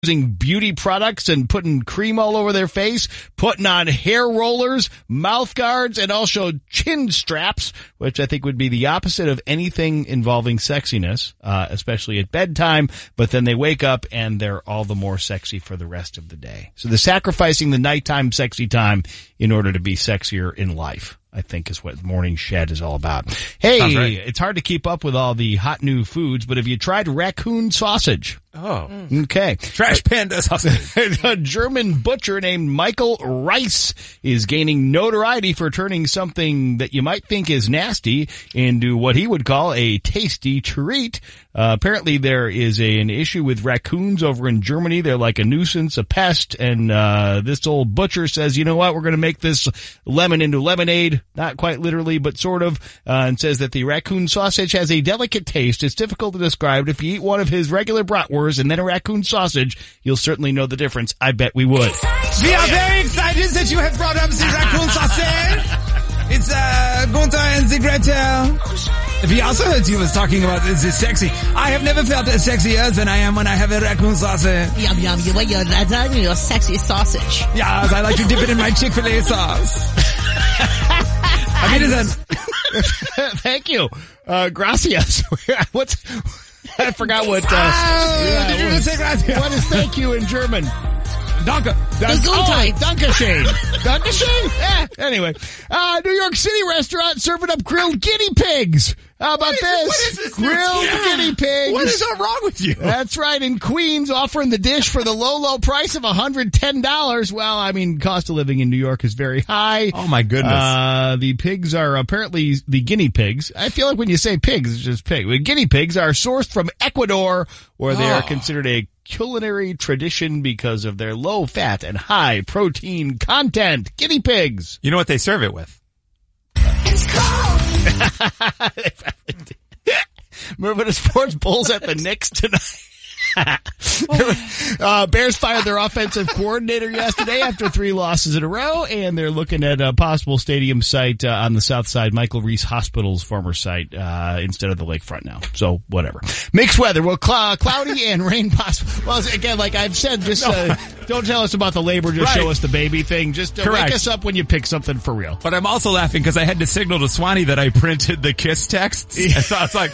using beauty products and putting cream all over their face, putting on hair rollers, mouth guards, and also chin straps, which I think would be the opposite of anything involving sexiness, especially at bedtime. But then they wake up and they're all the more sexy for the rest of the day. So they're sacrificing the nighttime sexy time in order to be sexier in life, I think is what Morning Shed is all about. Hey, right. It's hard to keep up with all the hot new foods, but have you tried raccoon sausage? Oh. Okay. Trash panda sausage. A German butcher named Michael Reiss is gaining notoriety for turning something that you might think is nasty into what he would call a tasty treat. Apparently there is an issue with raccoons over in Germany. They're like a nuisance, a pest, and this old butcher says, you know what, we're going to make this lemon into lemonade. Not quite literally, but sort of, and says that the raccoon sausage has a delicate taste. It's difficult to describe. If you eat one of his regular bratwursts and then a raccoon sausage, you'll certainly know the difference. I bet we would. We are very excited that you have brought up the raccoon sausage. It's Gunther and the Gretel. We also heard you was talking about is it sexy. I have never felt as sexier than I am when I have a raccoon sausage. Yum, yum, you want your sexy sausage. Yes, I like to dip it in my Chick-fil-A sauce. I mean, Thank you. Gracias. I forgot what, did you just say gracias? what is thank you in German? Danke. Dankeschön. Dankeschön? Anyway, New York City restaurant serving up grilled guinea pigs. How about this? What is this? Grilled guinea pigs. What is wrong with you? That's right. In Queens, offering the dish for the low, low price of $110. Well, I mean, cost of living in New York is very high. Oh my goodness. The pigs are apparently the guinea pigs. I feel like when you say pigs, it's just pig. The guinea pigs are sourced from Ecuador, where they are considered a culinary tradition because of their low fat and high protein content. Guinea pigs. You know what they serve it with? Moving to sports, Bulls at the Knicks tonight. Bears fired their offensive coordinator yesterday after 3 losses in a row, and they're looking at a possible stadium site on the south side, Michael Reese Hospital's former site, instead of the lakefront now. So whatever. Mixed weather. Well, cloudy and rain possible. Well, again, like I've said, just don't tell us about the labor. Just show us the baby thing. Just wake us up when you pick something for real. But I'm also laughing because I had to signal to Swanee that I printed the KISS texts. And so I was like,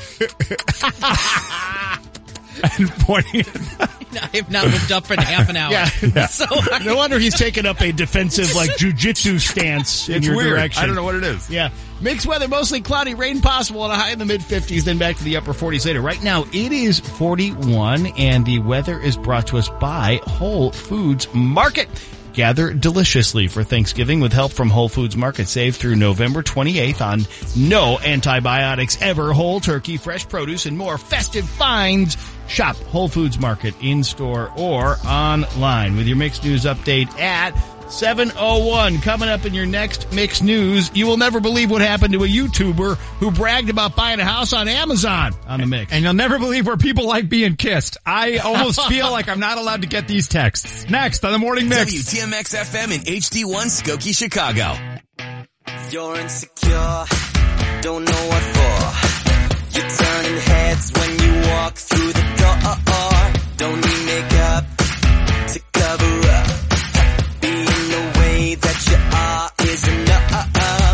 and pointing I have not moved up for half an hour. Yeah. So no wonder he's taken up a defensive, like, jujitsu stance in your weird. direction. I don't know what it is. Yeah. Mixed weather, mostly cloudy, rain possible, and a high in the mid-50s, then back to the upper 40s later. Right now, it is 41, and the weather is brought to us by Whole Foods Market. Gather deliciously for Thanksgiving with help from Whole Foods Market. Save through November 28th on no antibiotics ever, whole turkey, fresh produce, and more festive finds. Shop Whole Foods Market in-store or online with your Mixed News update at 7:01. Coming up in your next Mixed News, you will never believe what happened to a YouTuber who bragged about buying a house on Amazon on the Mix. And you'll never believe where people like being kissed. I almost feel like I'm not allowed to get these texts. Next on the Morning Mix. WTMX FM and HD1 Skokie, Chicago. You're insecure, don't know what for. You're turning heads when you walk through the door. Don't need makeup to cover up. Being the way that you are is enough.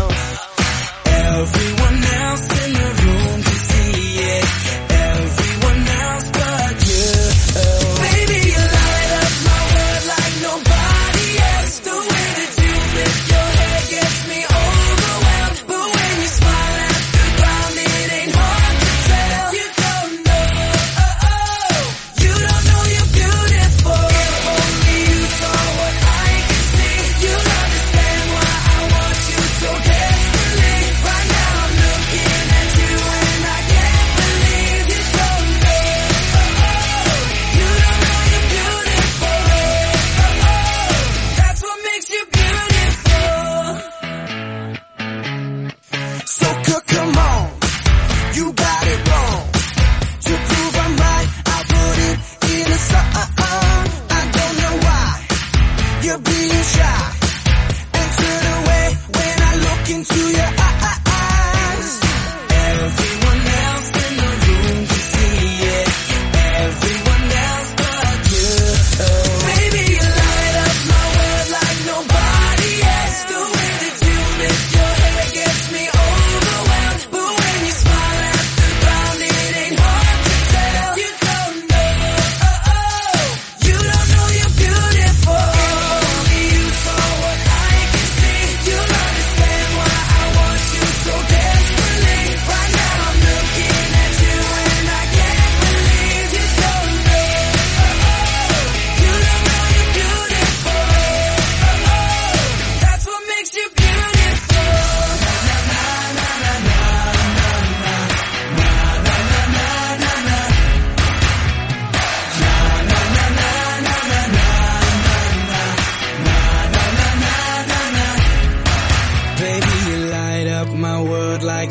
Everyone else in the room can see it. Everyone else but you. Baby, you light up my world like nobody else. The way that you flip your hair gets me overwhelmed. But when you smile at the ground, it ain't hard to tell. You don't know you're beautiful.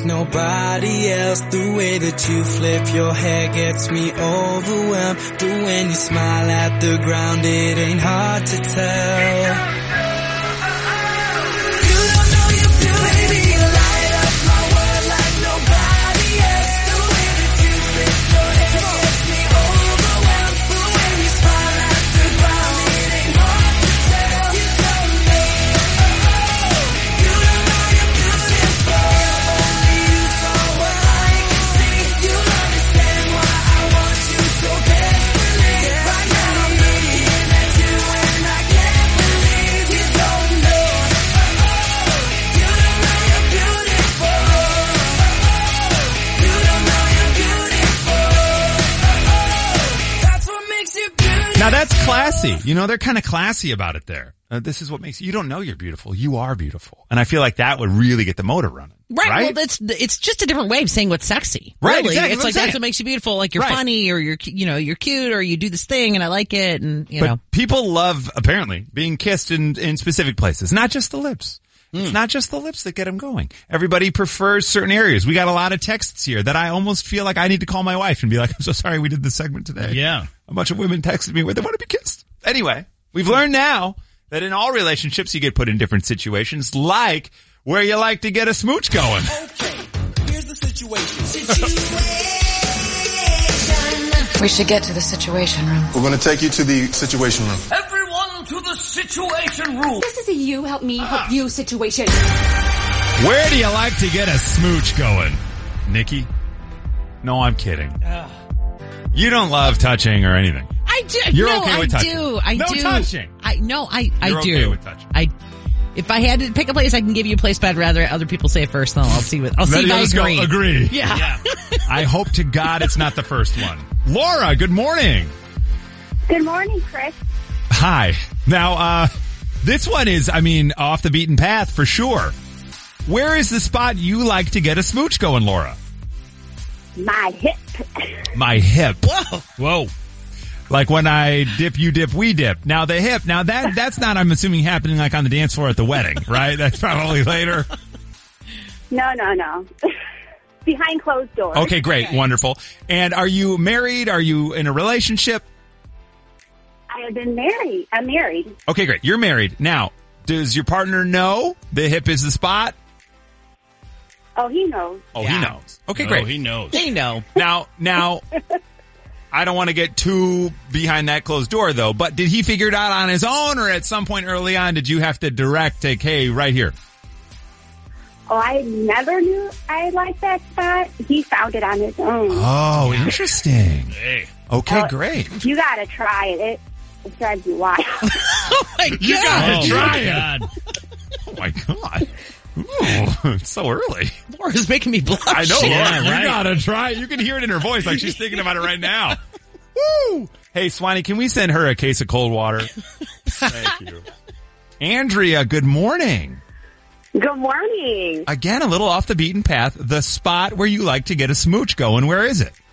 like nobody else. The way that you flip your hair gets me overwhelmed. But when you smile at the ground, it ain't hard to tell. Now that's classy. You know, they're kind of classy about it there. This is what makes you don't know you're beautiful. You are beautiful. And I feel like that would really get the motor running. Right. Well, it's just a different way of saying what's sexy. Right. Really. Exactly. It's like that's what makes you beautiful. Like you're funny or you're cute or you do this thing and I like it and you know. People love apparently being kissed in specific places, not just the lips. It's not just the lips that get them going. Everybody prefers certain areas. We got a lot of texts here that I almost feel like I need to call my wife and be like, I'm so sorry we did this segment today. Yeah. A bunch of women texted me where they want to be kissed. Anyway, we've learned now that in all relationships you get put in different situations, like where you like to get a smooch going. Okay, here's the situation. We should get to the situation room. We're going to take you to the situation room. Everyone to the situation room. This is a you help me help you situation. Where do you like to get a smooch going? Nikki? No, I'm kidding. You don't love touching or anything. I do. You're no, okay with touching. I No do. touching. I You're do. okay with touching. If I had to pick a place I can give you a place, but I'd rather other people say it first. Then I'll see if I agree. Agree. Yeah. I hope to God it's not the first one. Laura, good morning. Good morning, Chris. Hi. Now, this one is, off the beaten path for sure. Where is the spot you like to get a smooch going, Laura? My hip. My hip. Whoa. Like when I dip, you dip, we dip. Now the hip. Now that's not, I'm assuming, happening like on the dance floor at the wedding, right? That's probably later. No. Behind closed doors. Okay, great. Okay. Wonderful. And are you married? Are you in a relationship? I have been married. I'm married. Okay, great. You're married. Now, does your partner know the hip is the spot? Oh, he knows. Oh, yeah. He knows. Okay, great. Oh, he knows. They know. Now, I don't want to get too behind that closed door, though, but did he figure it out on his own, or at some point early on did you have to direct, hey, right here? Oh, I never knew I liked that spot. He found it on his own. Oh, interesting. Hey. Okay, great. You got to try it. It drives you wild. Oh, my God. You got to try it. God. Oh, my God. Ooh, it's so early. Laura's making me blush. I know, Laura. Yeah, right. You gotta try it. You can hear it in her voice like she's thinking about it right now. Woo! Hey, Swanee, can we send her a case of cold water? Thank you. Andrea, good morning. Good morning. Again, a little off the beaten path. The spot where you like to get a smooch going, where is it?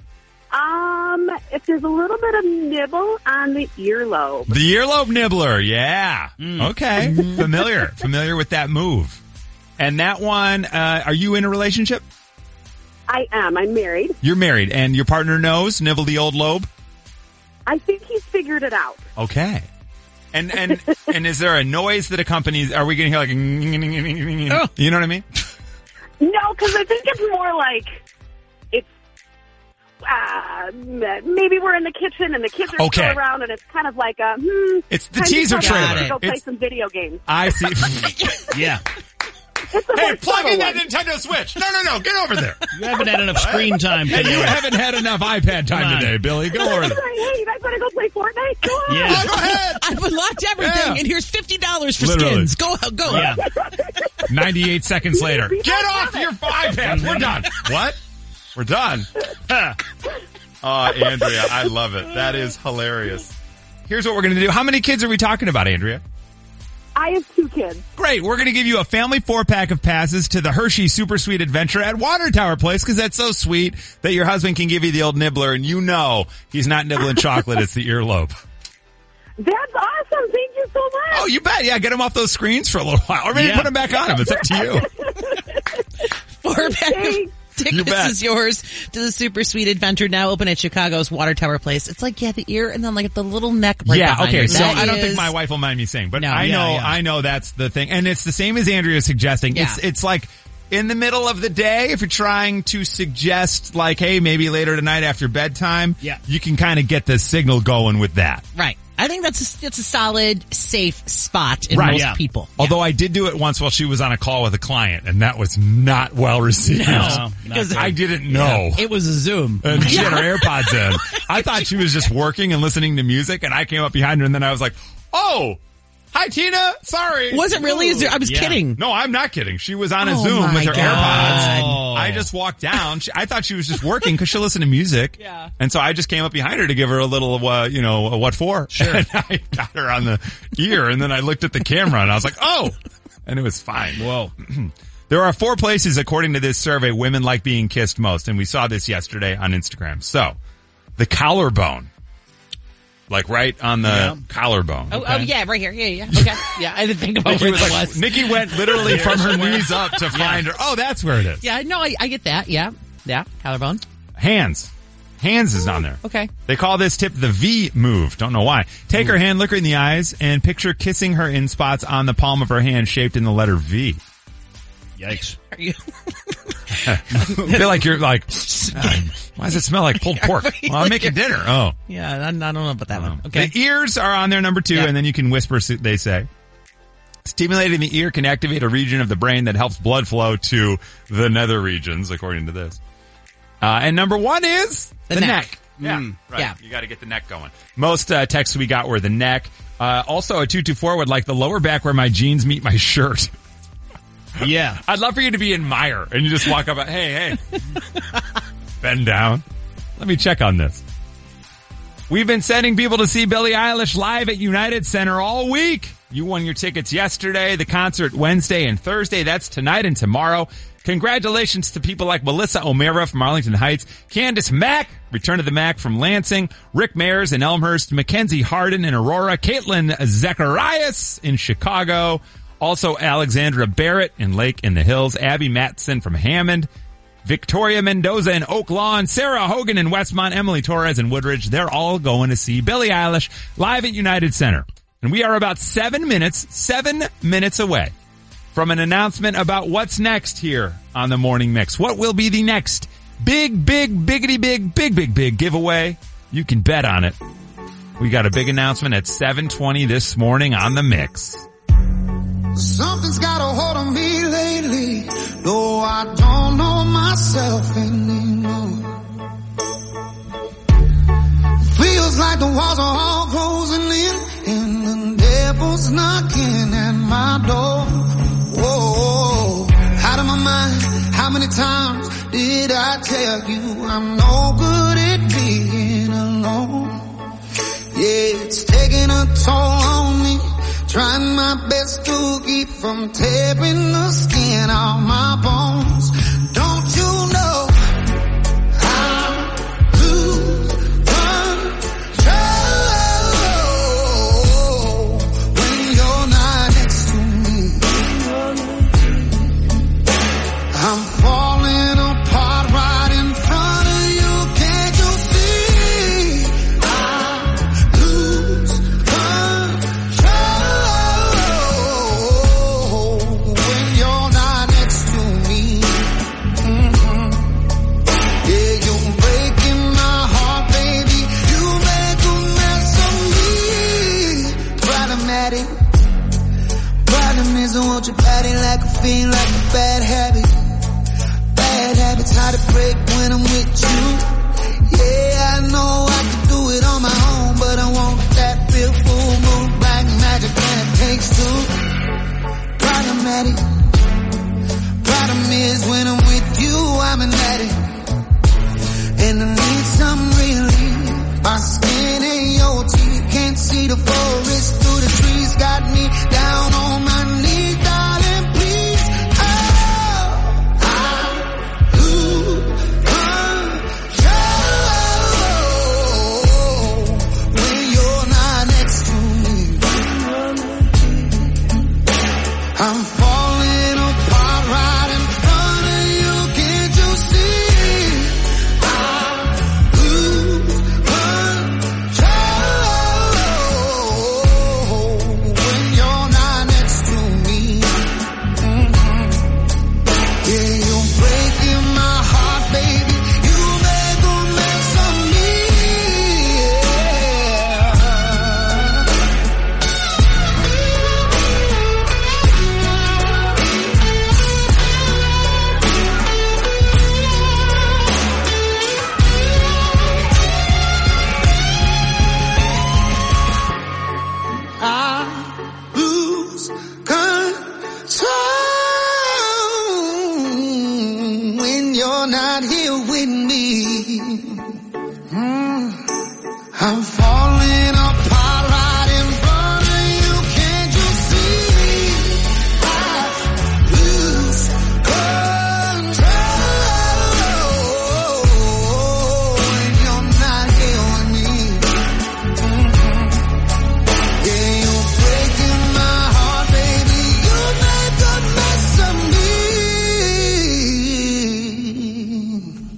If there's a little bit of nibble on the earlobe. The earlobe nibbler, yeah. Okay. Familiar with that move. And that one, are you in a relationship? I am. I'm married. You're married, and your partner knows nibble the old lobe? I think he's figured it out. Okay. And is there a noise that accompanies, are we going to hear like, you know what I mean? No, because I think it's more like, it's, maybe we're in the kitchen and the kids are still around and it's kind of like a, it's the teaser trailer. Go play some video games. I see. Yeah. Hey, plug in that Nintendo Switch. No, get over there. You haven't had enough screen time today. You haven't had enough iPad time today, Billy. Go over there. Hey, you guys want to go play Fortnite? Go on. Yeah. Go ahead. I've unlocked everything, and here's $50 for Literally. skins. Go. Yeah. 98 seconds later. Get off your iPads. We're done. What? We're done. Oh, Andrea, I love it. That is hilarious. Here's what we're going to do. How many kids are we talking about, Andrea? I have 2 kids. Great. We're going to give you a family 4-pack of passes to the Hershey Super Sweet Adventure at Water Tower Place because that's so sweet that your husband can give you the old nibbler and you know he's not nibbling chocolate. It's the earlobe. That's awesome. Thank you so much. Oh, you bet. Yeah, get him off those screens for a little while. Or maybe put him back on him. It's up to you. 4 pack of You tickets bet. is yours to the Super Sweet Adventure, now open at Chicago's Water Tower Place. It's like, the ear and then like the little neck right Yeah, behind okay, it. so That I don't think is- my wife will mind me saying, but No. I know that's the thing. And it's the same as Andrea's suggesting. Yeah. It's like in the middle of the day, if you're trying to suggest like, hey, maybe later tonight after bedtime, you can kind of get the signal going with that. Right. I think that's a solid, safe spot in Right. most Yeah. people. Although I did do it once while she was on a call with a client, and that was not well received. No, Because I didn't know. It was a Zoom. And she had her AirPods in. I thought she was just working and listening to music, and I came up behind her, and then I was like, oh, hi, Tina. Sorry. Was it really? I was kidding. No, I'm not kidding. She was on a Oh Zoom my with her God. AirPods. I just walked down. I thought she was just working because she listened to music. Yeah. And so I just came up behind her to give her a little, a what for? Sure. And I got her on the ear, and then I looked at the camera, and I was like, oh! And it was fine. Whoa. There are 4 places, according to this survey, women like being kissed most, and we saw this yesterday on Instagram. So, the collarbone. Like right on the collarbone. Oh, yeah, right here. Yeah. Okay. Yeah, I didn't think about Nikki where was that like, was. Nikki went literally from her knees up to find her. Oh, that's where it is. Yeah, no, I get that. Yeah. Yeah. Collarbone. Hands. Hands is on there. Okay. They call this tip the V move. Don't know why. Take her hand, look her in the eyes, and picture kissing her in spots on the palm of her hand shaped in the letter V. Yikes. Are you? I feel like you're like, why does it smell like pulled pork? Well, I'm making dinner. Oh. Yeah, I don't know about that one. Okay. The ears are on there, number 2, Yeah. and then you can whisper, they say. Stimulating the ear can activate a region of the brain that helps blood flow to the nether regions, according to this. And number 1 is The neck. Yeah, right. Yeah. You got to get the neck going. Most texts we got were the neck. Also, a 224 would like the lower back where my jeans meet my shirt. Yeah. I'd love for you to be in Meijer and you just walk up and, hey, bend down. Let me check on this. We've been sending people to see Billie Eilish live at United Center all week. You won your tickets yesterday, the concert Wednesday and Thursday. That's tonight and tomorrow. Congratulations to people like Melissa O'Mara from Arlington Heights, Candace Mack, Return to the Mac from Lansing, Rick Mayers in Elmhurst, Mackenzie Harden in Aurora, Caitlin Zacharias in Chicago, also Alexandra Barrett in Lake in the Hills, Abby Matson from Hammond, Victoria Mendoza in Oak Lawn, Sarah Hogan in Westmont, Emily Torres in Woodridge. They're all going to see Billie Eilish live at United Center. And we are about 7 minutes away from an announcement about what's next here on the Morning Mix. What will be the next big giveaway? You can bet on it. We got a big announcement at 7:20 this morning on the Mix. Something's got a hold on me lately, though I don't know myself anymore. Feels like the walls are all closing in, and the devil's knocking at my door. Whoa, out of my mind, how many times did I tell you I'm no good at being alone? Yeah, it's taking a toll on me. Trying my best to keep from tearing the skin off my bones. Don't you know I'm lose control when you're not next to me? I'm falling apart right in front of you. Can't you see? I lose control when you're not next to me. Yeah, you're breaking my heart, baby. You make a mess of me. Problematic. Problem is I want your body like a fiend, like a bad habit. Bad habits hard to break when I'm with you. Yeah, I know I can do it on my own, but I want that real full moon, black magic, and it takes two. Problematic. Problem is when I'm with you, I'm an addict. And I need some relief. My skin and your teeth can't see the forest through the trees. Got me down on my knees, darling, please. Oh, I lose control when you're not next to me. I'm falling apart right in front of you.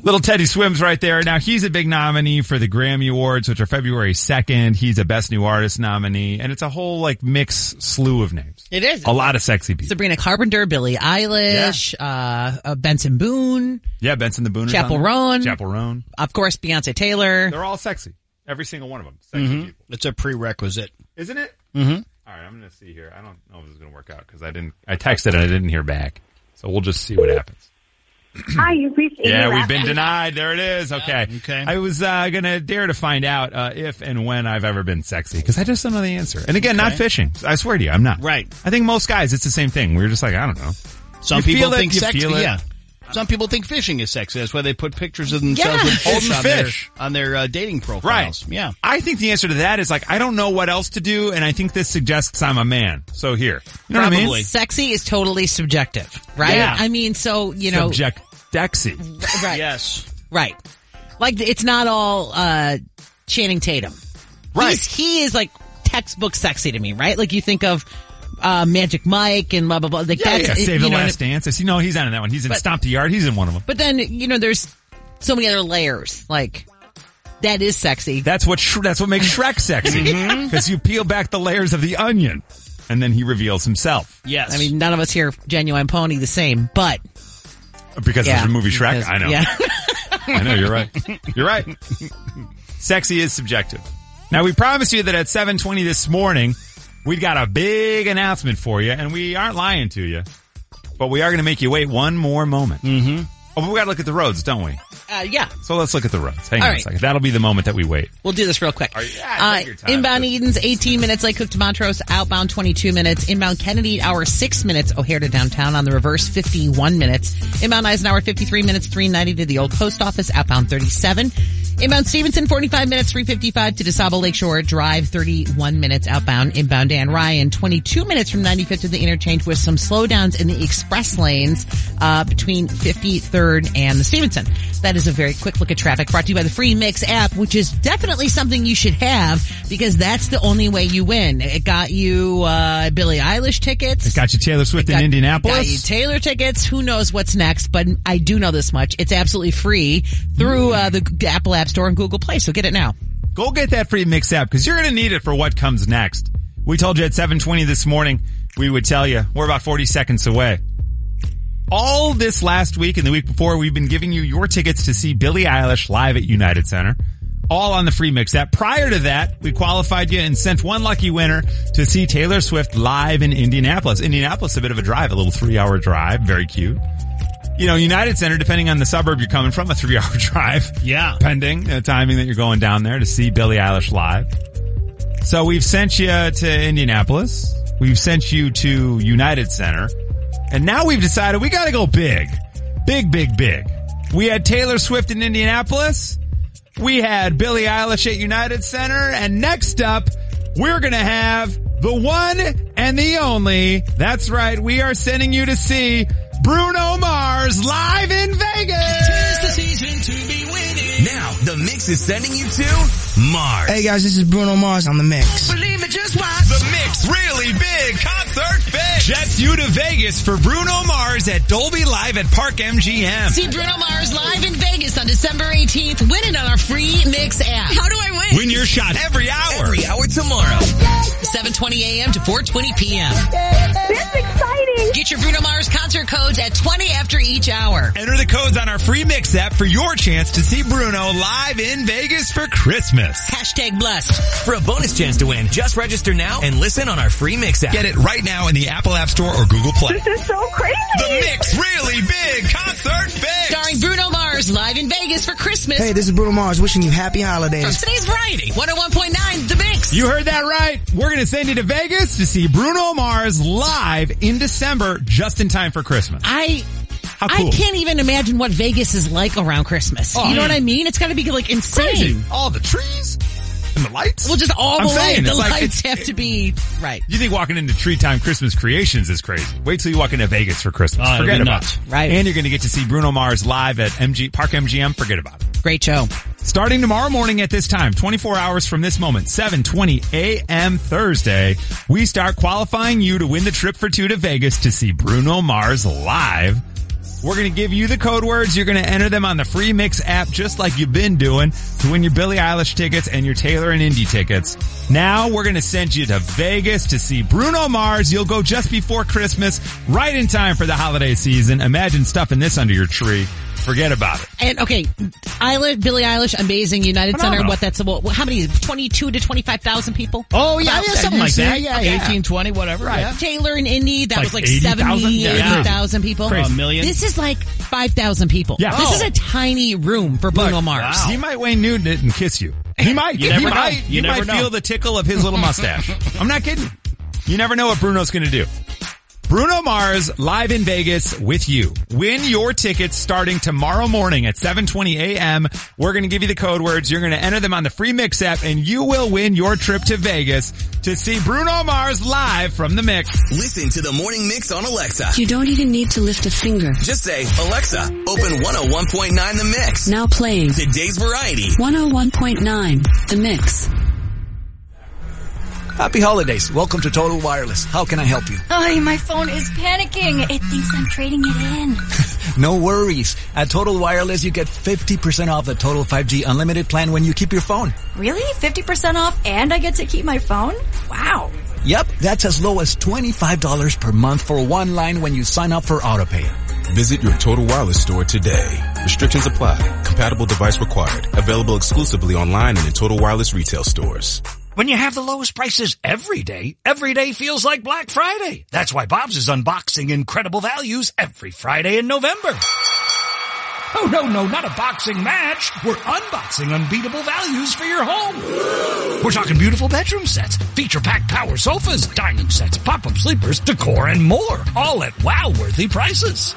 Little Teddy Swims right there. Now, he's a big nominee for the Grammy Awards, which are February 2nd. He's a Best New Artist nominee, and it's a whole, mix slew of names. It is. A lot of sexy people. Sabrina Carpenter, Billie Eilish, Benson Boone. Yeah, Benson the Boone. Chappell Roan. Chappell Roan. Of course, Beyonce Taylor. They're all sexy. Every single one of them. Sexy people. It's a prerequisite. Isn't it? Mm-hmm. All right, I'm going to see here. I don't know if this is going to work out because I texted and I didn't hear back. So we'll just see what happens. Hi, you've reached Yeah, we've been denied. There it is. Okay. Okay. I was going to dare to find out if and when I've ever been sexy because I just don't know the answer. And again, not fishing. I swear to you, I'm not. Right. I think most guys, it's the same thing. We're just like, I don't know. Some people think sexy. Yeah. Some people think fishing is sexy. That's why they put pictures of themselves with fish on their dating profiles. Right. Yeah. I think the answer to that is I don't know what else to do, and I think this suggests I'm a man. So here. You know what I mean? Sexy is totally subjective, right? Yeah. I mean, so, Subject-dexy. Right. Yes. Right. It's not all Channing Tatum. Right. He is textbook sexy to me, right? You think of Magic Mike and blah, blah, blah. Save the Last Dance. He's not in that one. He's in Stomp the Yard. He's in one of them. But then, there's so many other layers. That is sexy. That's what makes Shrek sexy. Because you peel back the layers of the onion, and then he reveals himself. Yes. I mean, none of us here, Genuine Pony, the same, but... Because there's a movie Shrek? I know. Yeah. I know, you're right. You're right. Sexy is subjective. Now, we promised you that at 7:20 this morning, we'd got a big announcement for you, and we aren't lying to you, but we are going to make you wait one more moment. Mm-hmm. Oh, but we got to look at the roads, don't we? Yeah. So let's look at the roads. Hang on a second. That'll be the moment that we wait. We'll do this real quick. Take your time. Inbound Edens, 18 minutes. Lake Cook to Montrose. Outbound, 22 minutes. Inbound Kennedy, hour 6 minutes. O'Hare to downtown. On the reverse, 51 minutes. Inbound Eisenhower, 53 minutes. 390 to the old post office. Outbound, 37. Inbound Stevenson, 45 minutes. 355 to DeSable Lakeshore Drive. 31 minutes outbound. Inbound Dan Ryan, 22 minutes from 95th to the interchange with some slowdowns in the express lanes between 53rd and the Stevenson. That is a very quick look at traffic brought to you by the Free Mix app, which is definitely something you should have because that's the only way you win. It got you Billie Eilish tickets. It got you Taylor Swift in Indianapolis. Got you Taylor tickets. Who knows what's next, but I do know this much. It's absolutely free through the Apple App Store and Google Play, so get it now. Go get that Free Mix app because you're going to need it for what comes next. We told you at 7:20 this morning we would tell you we're about 40 seconds away. All this last week and the week before, we've been giving you your tickets to see Billie Eilish live at United Center, all on the Free Mix app. Prior to that, we qualified you and sent one lucky winner to see Taylor Swift live in Indianapolis. Indianapolis, a bit of a drive, a little 3-hour drive. Very cute. United Center, depending on the suburb you're coming from, a 3-hour drive. Yeah. Pending the timing that you're going down there to see Billie Eilish live. So we've sent you to Indianapolis. We've sent you to United Center. And now we've decided we gotta go big. Big, big, big. We had Taylor Swift in Indianapolis. We had Billie Eilish at United Center. And next up, we're gonna have the one and the only. That's right. We are sending you to see Bruno Mars live in Vegas. 'Tis the season to be winning. Now, the Mix is sending you to Mars. Hey guys, this is Bruno Mars on the Mix. Believe me, just watch. The Mix Really Big Concert Fix. Jets you to Vegas for Bruno Mars at Dolby Live at Park MGM. See Bruno Mars live in Vegas on December 18th. Win it on our Free Mix app. How do I win? Win your shot every hour. Every hour tomorrow. 7:20 a.m. to 4:20 p.m. That's exciting. Get your Bruno Mars concert codes at 20 after each hour. Enter the codes on our Free Mix app for your chance to see Bruno live in Vegas for Christmas. Hashtag blessed. For a bonus chance to win, just register now and listen on our Free Mix app. Get it right now in the Apple App Store or Google Play. This is so crazy. The Mix Really Big Concert Fix. Starring Bruno Mars live in Vegas for Christmas. Hey, this is Bruno Mars wishing you happy From holidays. today's Variety, 101.9 The Mix. You heard that right. We're going to send you to Vegas to see Bruno Mars live in December, just in time for Christmas. How cool. I can't even imagine what Vegas is like around Christmas. You know what I mean? It's got to be insane. Crazy. All the trees and the lights. Well, just all the lights. The like, lights have to be right. You think walking into Tree Time Christmas Creations is crazy? Wait till you walk into Vegas for Christmas. Forget about it. Right. And you're going to get to see Bruno Mars live at Park MGM. Forget about it. Great show. Starting tomorrow morning at this time, 24 hours from this moment, 7:20 a.m. Thursday, we start qualifying you to win the trip for two to Vegas to see Bruno Mars live. We're going to give you the code words. You're going to enter them on the free Mix app just like you've been doing to win your Billie Eilish tickets and your Taylor and Indy tickets. Now we're going to send you to Vegas to see Bruno Mars. You'll go just before Christmas, right in time for the holiday season. Imagine stuffing this under your tree. Forget about it. And okay, Billie Eilish, amazing United Center. What that's about? How many? 22 to 25,000 people. Oh yeah, something like that. Yeah, okay. 18, 20, whatever. Right. Yeah. Taylor and Indy, that Like was like 80,000? 80,000 people. Crazy. A million. This is like 5,000 people. Yeah. This is a tiny room for Bruno Mars. wow. He might Wayne Newton it and kiss you. He might. You never know. You You never might know. feel the tickle of his little mustache. I'm not kidding. You never know what Bruno's going to do. Bruno Mars live in Vegas with you. Win your tickets starting tomorrow morning at 7:20 a.m. We're going to give you the code words. You're going to enter them on the free Mix app and you will win your trip to Vegas to see Bruno Mars live from the Mix. Listen to the Morning Mix on Alexa. You don't even need to lift a finger. Just say, Alexa, open 101.9 The Mix. Now playing Today's variety. 101.9 The Mix. Happy holidays. Welcome to Total Wireless. How can I help you? Oh, my phone is panicking. It thinks I'm trading it in. No worries. At Total Wireless, you get 50% off the Total 5G Unlimited plan when you keep your phone. Really? 50% off and I get to keep my phone? Wow. Yep, that's as low as $25 per month for one line when you sign up for AutoPay. Visit your Total Wireless store today. Restrictions apply. Compatible device required. Available exclusively online and in Total Wireless retail stores. When you have the lowest prices every day feels like Black Friday. That's why Bob's is unboxing incredible values every Friday in November. Oh, no, not a boxing match. We're unboxing unbeatable values for your home. We're talking beautiful bedroom sets, feature-packed power sofas, dining sets, pop-up sleepers, decor, and more. All at wow-worthy prices.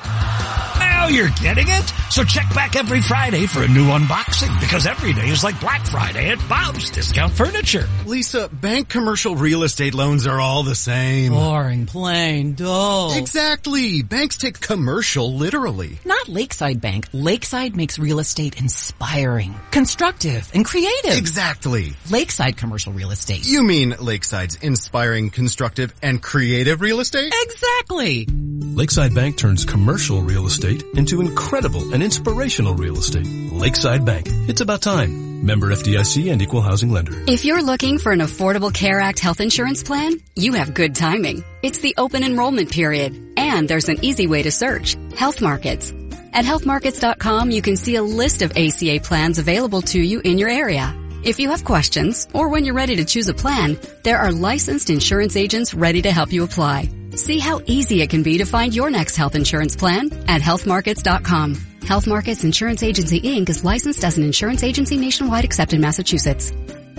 Now you're getting it? So check back every Friday for a new unboxing, because every day is like Black Friday at Bob's Discount Furniture. Lisa, bank commercial real estate loans are all the same. Boring, plain, dull. Exactly. Banks take commercial literally. Not Lakeside Bank. Lakeside makes real estate inspiring, constructive, and creative. Exactly. Lakeside Commercial Real Estate. You mean Lakeside's inspiring, constructive, and creative real estate? Exactly. Lakeside Bank turns commercial real estate into incredible and inspirational real estate. Lakeside Bank. It's about time. Member FDIC and Equal Housing Lender. If you're looking for an Affordable Care Act health insurance plan, you have good timing. It's the open enrollment period, and there's an easy way to search. Health Markets. At healthmarkets.com, you can see a list of ACA plans available to you in your area. If you have questions, or when you're ready to choose a plan, there are licensed insurance agents ready to help you apply. See how easy it can be to find your next health insurance plan at healthmarkets.com. Health Markets Insurance Agency, Inc. is licensed as an insurance agency nationwide except in Massachusetts.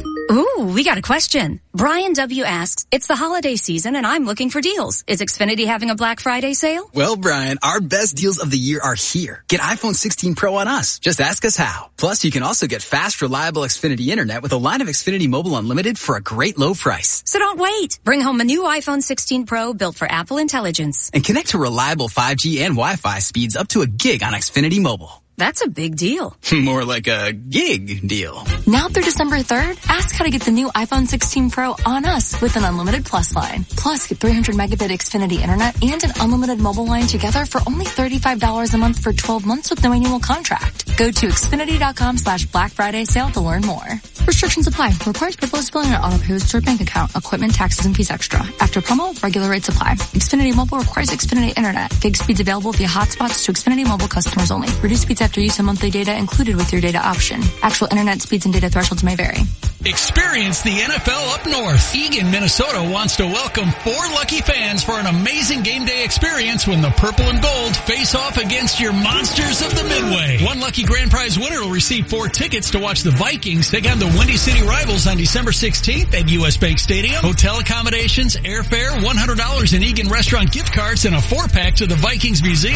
Ooh, we got a question. Brian W. asks, it's the holiday season and I'm looking for deals. Is Xfinity having a Black Friday sale? Well, Brian, our best deals of the year are here. Get iPhone 16 Pro on us. Just ask us how. Plus, you can also get fast, reliable Xfinity internet with a line of Xfinity Mobile Unlimited for a great low price. So don't wait. Bring home a new iPhone 16 Pro built for Apple Intelligence. And connect to reliable 5G and Wi-Fi speeds up to a gig on Xfinity Mobile. That's a big deal. More like a gig deal. Now through December 3rd, ask how to get the new iPhone 16 Pro on us with an unlimited plus line. Plus, get 300 megabit Xfinity internet and an unlimited mobile line together for only $35 a month for 12 months with no annual contract. Go to Xfinity.com/Black Friday sale to learn more. Restrictions apply. Requires paperless billing and auto pay with your bank account, equipment, taxes, and fees extra. After promo, regular rates apply. Xfinity Mobile requires Xfinity internet. Gig speeds available via hotspots to Xfinity Mobile customers only. Reduced speeds after use and monthly data included with your data option. Actual internet speeds and data thresholds may vary. Experience the NFL up north. Eagan, Minnesota wants to welcome 4 lucky fans for an amazing game day experience when the purple and gold face off against your monsters of the Midway. One lucky grand prize winner will receive 4 tickets to watch the Vikings take on the Windy City Rivals on December 16th at US Bank Stadium. Hotel accommodations, airfare, $100 in Eagan restaurant gift cards, and a 4-pack to the Vikings Museum.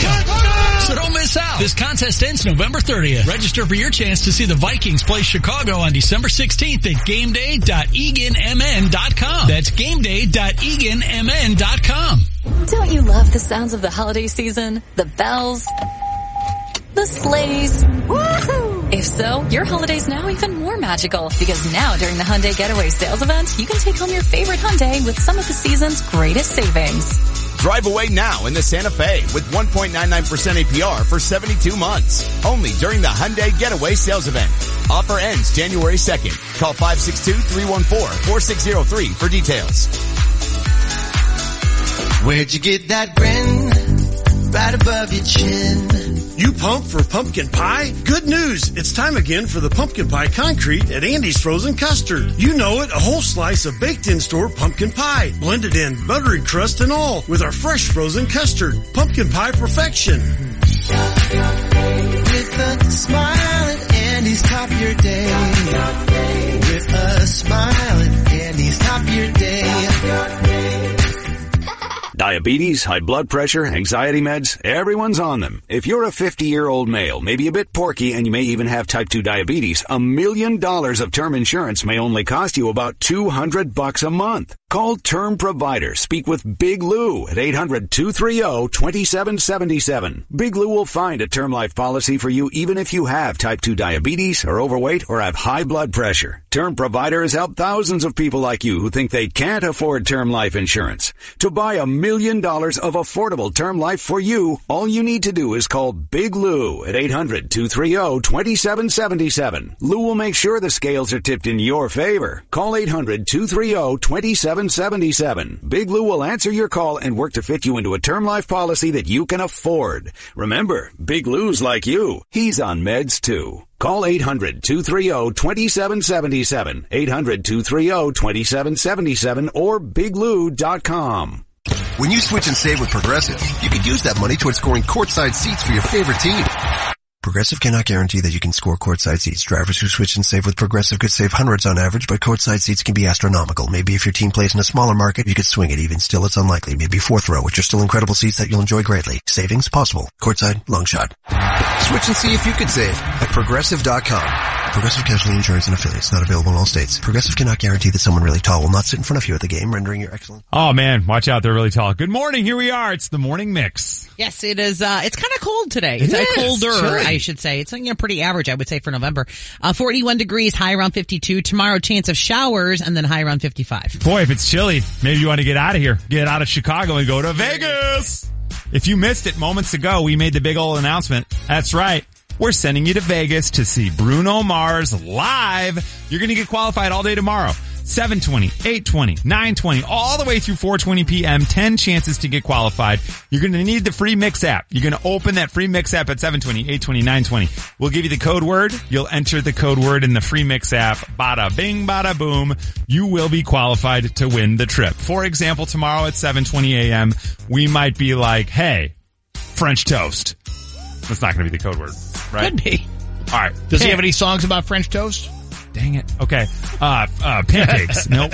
So don't miss out. This contest ends November 30th. Register for your chance to see the Vikings play Chicago on December 16th at GameDay.EganMN.com. That's GameDay.EganMN.com. Don't you love the sounds of the holiday season? The bells, the sleighs. Woohoo! If so, your holiday's now even more magical because now during the Hyundai Getaway Sales Event, you can take home your favorite Hyundai with some of the season's greatest savings. Drive away now in the Santa Fe with 1.99% APR for 72 months. Only during the Hyundai Getaway Sales Event. Offer ends January 2nd. Call 562-314-4603 for details. Where'd you get that grin? Right above your chin. You pumped for pumpkin pie? Good news! It's time again for the pumpkin pie concrete at Andy's Frozen Custard. You know it, a whole slice of baked-in store pumpkin pie, blended in, buttery crust and all, with our fresh frozen custard. Pumpkin pie perfection. With a smile at Andy's, top your day. With a smile at Andy's, top your day. Diabetes, high blood pressure, anxiety meds, everyone's on them. If you're a 50-year-old male, maybe a bit porky, and you may even have type 2 diabetes, $1 million of term insurance may only cost you about $200 a month. Call Term Provider. Speak with Big Lou at 800-230-2777. Big Lou will find a term life policy for you even if you have type 2 diabetes, are overweight, or have high blood pressure. Term Provider has helped thousands of people like you who think they can't afford term life insurance. To buy $1 million of affordable term life for you, all you need to do is call Big Lou at 800-230-2777. Lou will make sure the scales are tipped in your favor. Call 800-230-2777. Big Lou will answer your call and work to fit you into a term life policy that you can afford. Remember, Big Lou's like you. He's on meds too. Call 800-230-2777, 800-230-2777, or biglou.com. When you switch and save with Progressive, you could use that money towards scoring courtside seats for your favorite team. Progressive cannot guarantee that you can score courtside seats. Drivers who switch and save with Progressive could save hundreds on average, but courtside seats can be astronomical. Maybe if your team plays in a smaller market, you could swing it. Even still, it's unlikely. Maybe fourth row, which are still incredible seats that you'll enjoy greatly. Savings possible. Courtside, long shot. Switch and see if you could save at Progressive.com. Progressive Casualty Insurance and Affiliates, not available in all states. Progressive cannot guarantee that someone really tall will not sit in front of you at the game, rendering your excellent. Oh man, watch out, they're really tall. Good morning, here we are. It's the morning mix. Yes, it is. It's kind of cold today. It's colder, chilly. I should say. It's pretty average, I would say, for November. 41 degrees, high around 52. Tomorrow, chance of showers, and then high around 55. Boy, if it's chilly, maybe you want to get out of here. Get out of Chicago and go to Vegas. If you missed it moments ago, we made the big old announcement. That's right. We're sending you to Vegas to see Bruno Mars live. You're going to get qualified all day tomorrow. 7:20, 8:20, 9:20, all the way through 4:20 p.m. 10 chances to get qualified. You're going to need the free Mix app. You're going to open that free Mix app at 7:20, 8:20, 9:20. We'll give you the code word. You'll enter the code word in the free Mix app. Bada bing, bada boom. You will be qualified to win the trip. For example, tomorrow at 7:20 a.m., we might be like, hey, French toast. That's not going to be the code word, right? Could be. All right. Does he have any songs about French toast? Dang it. Okay. Pancakes. Nope.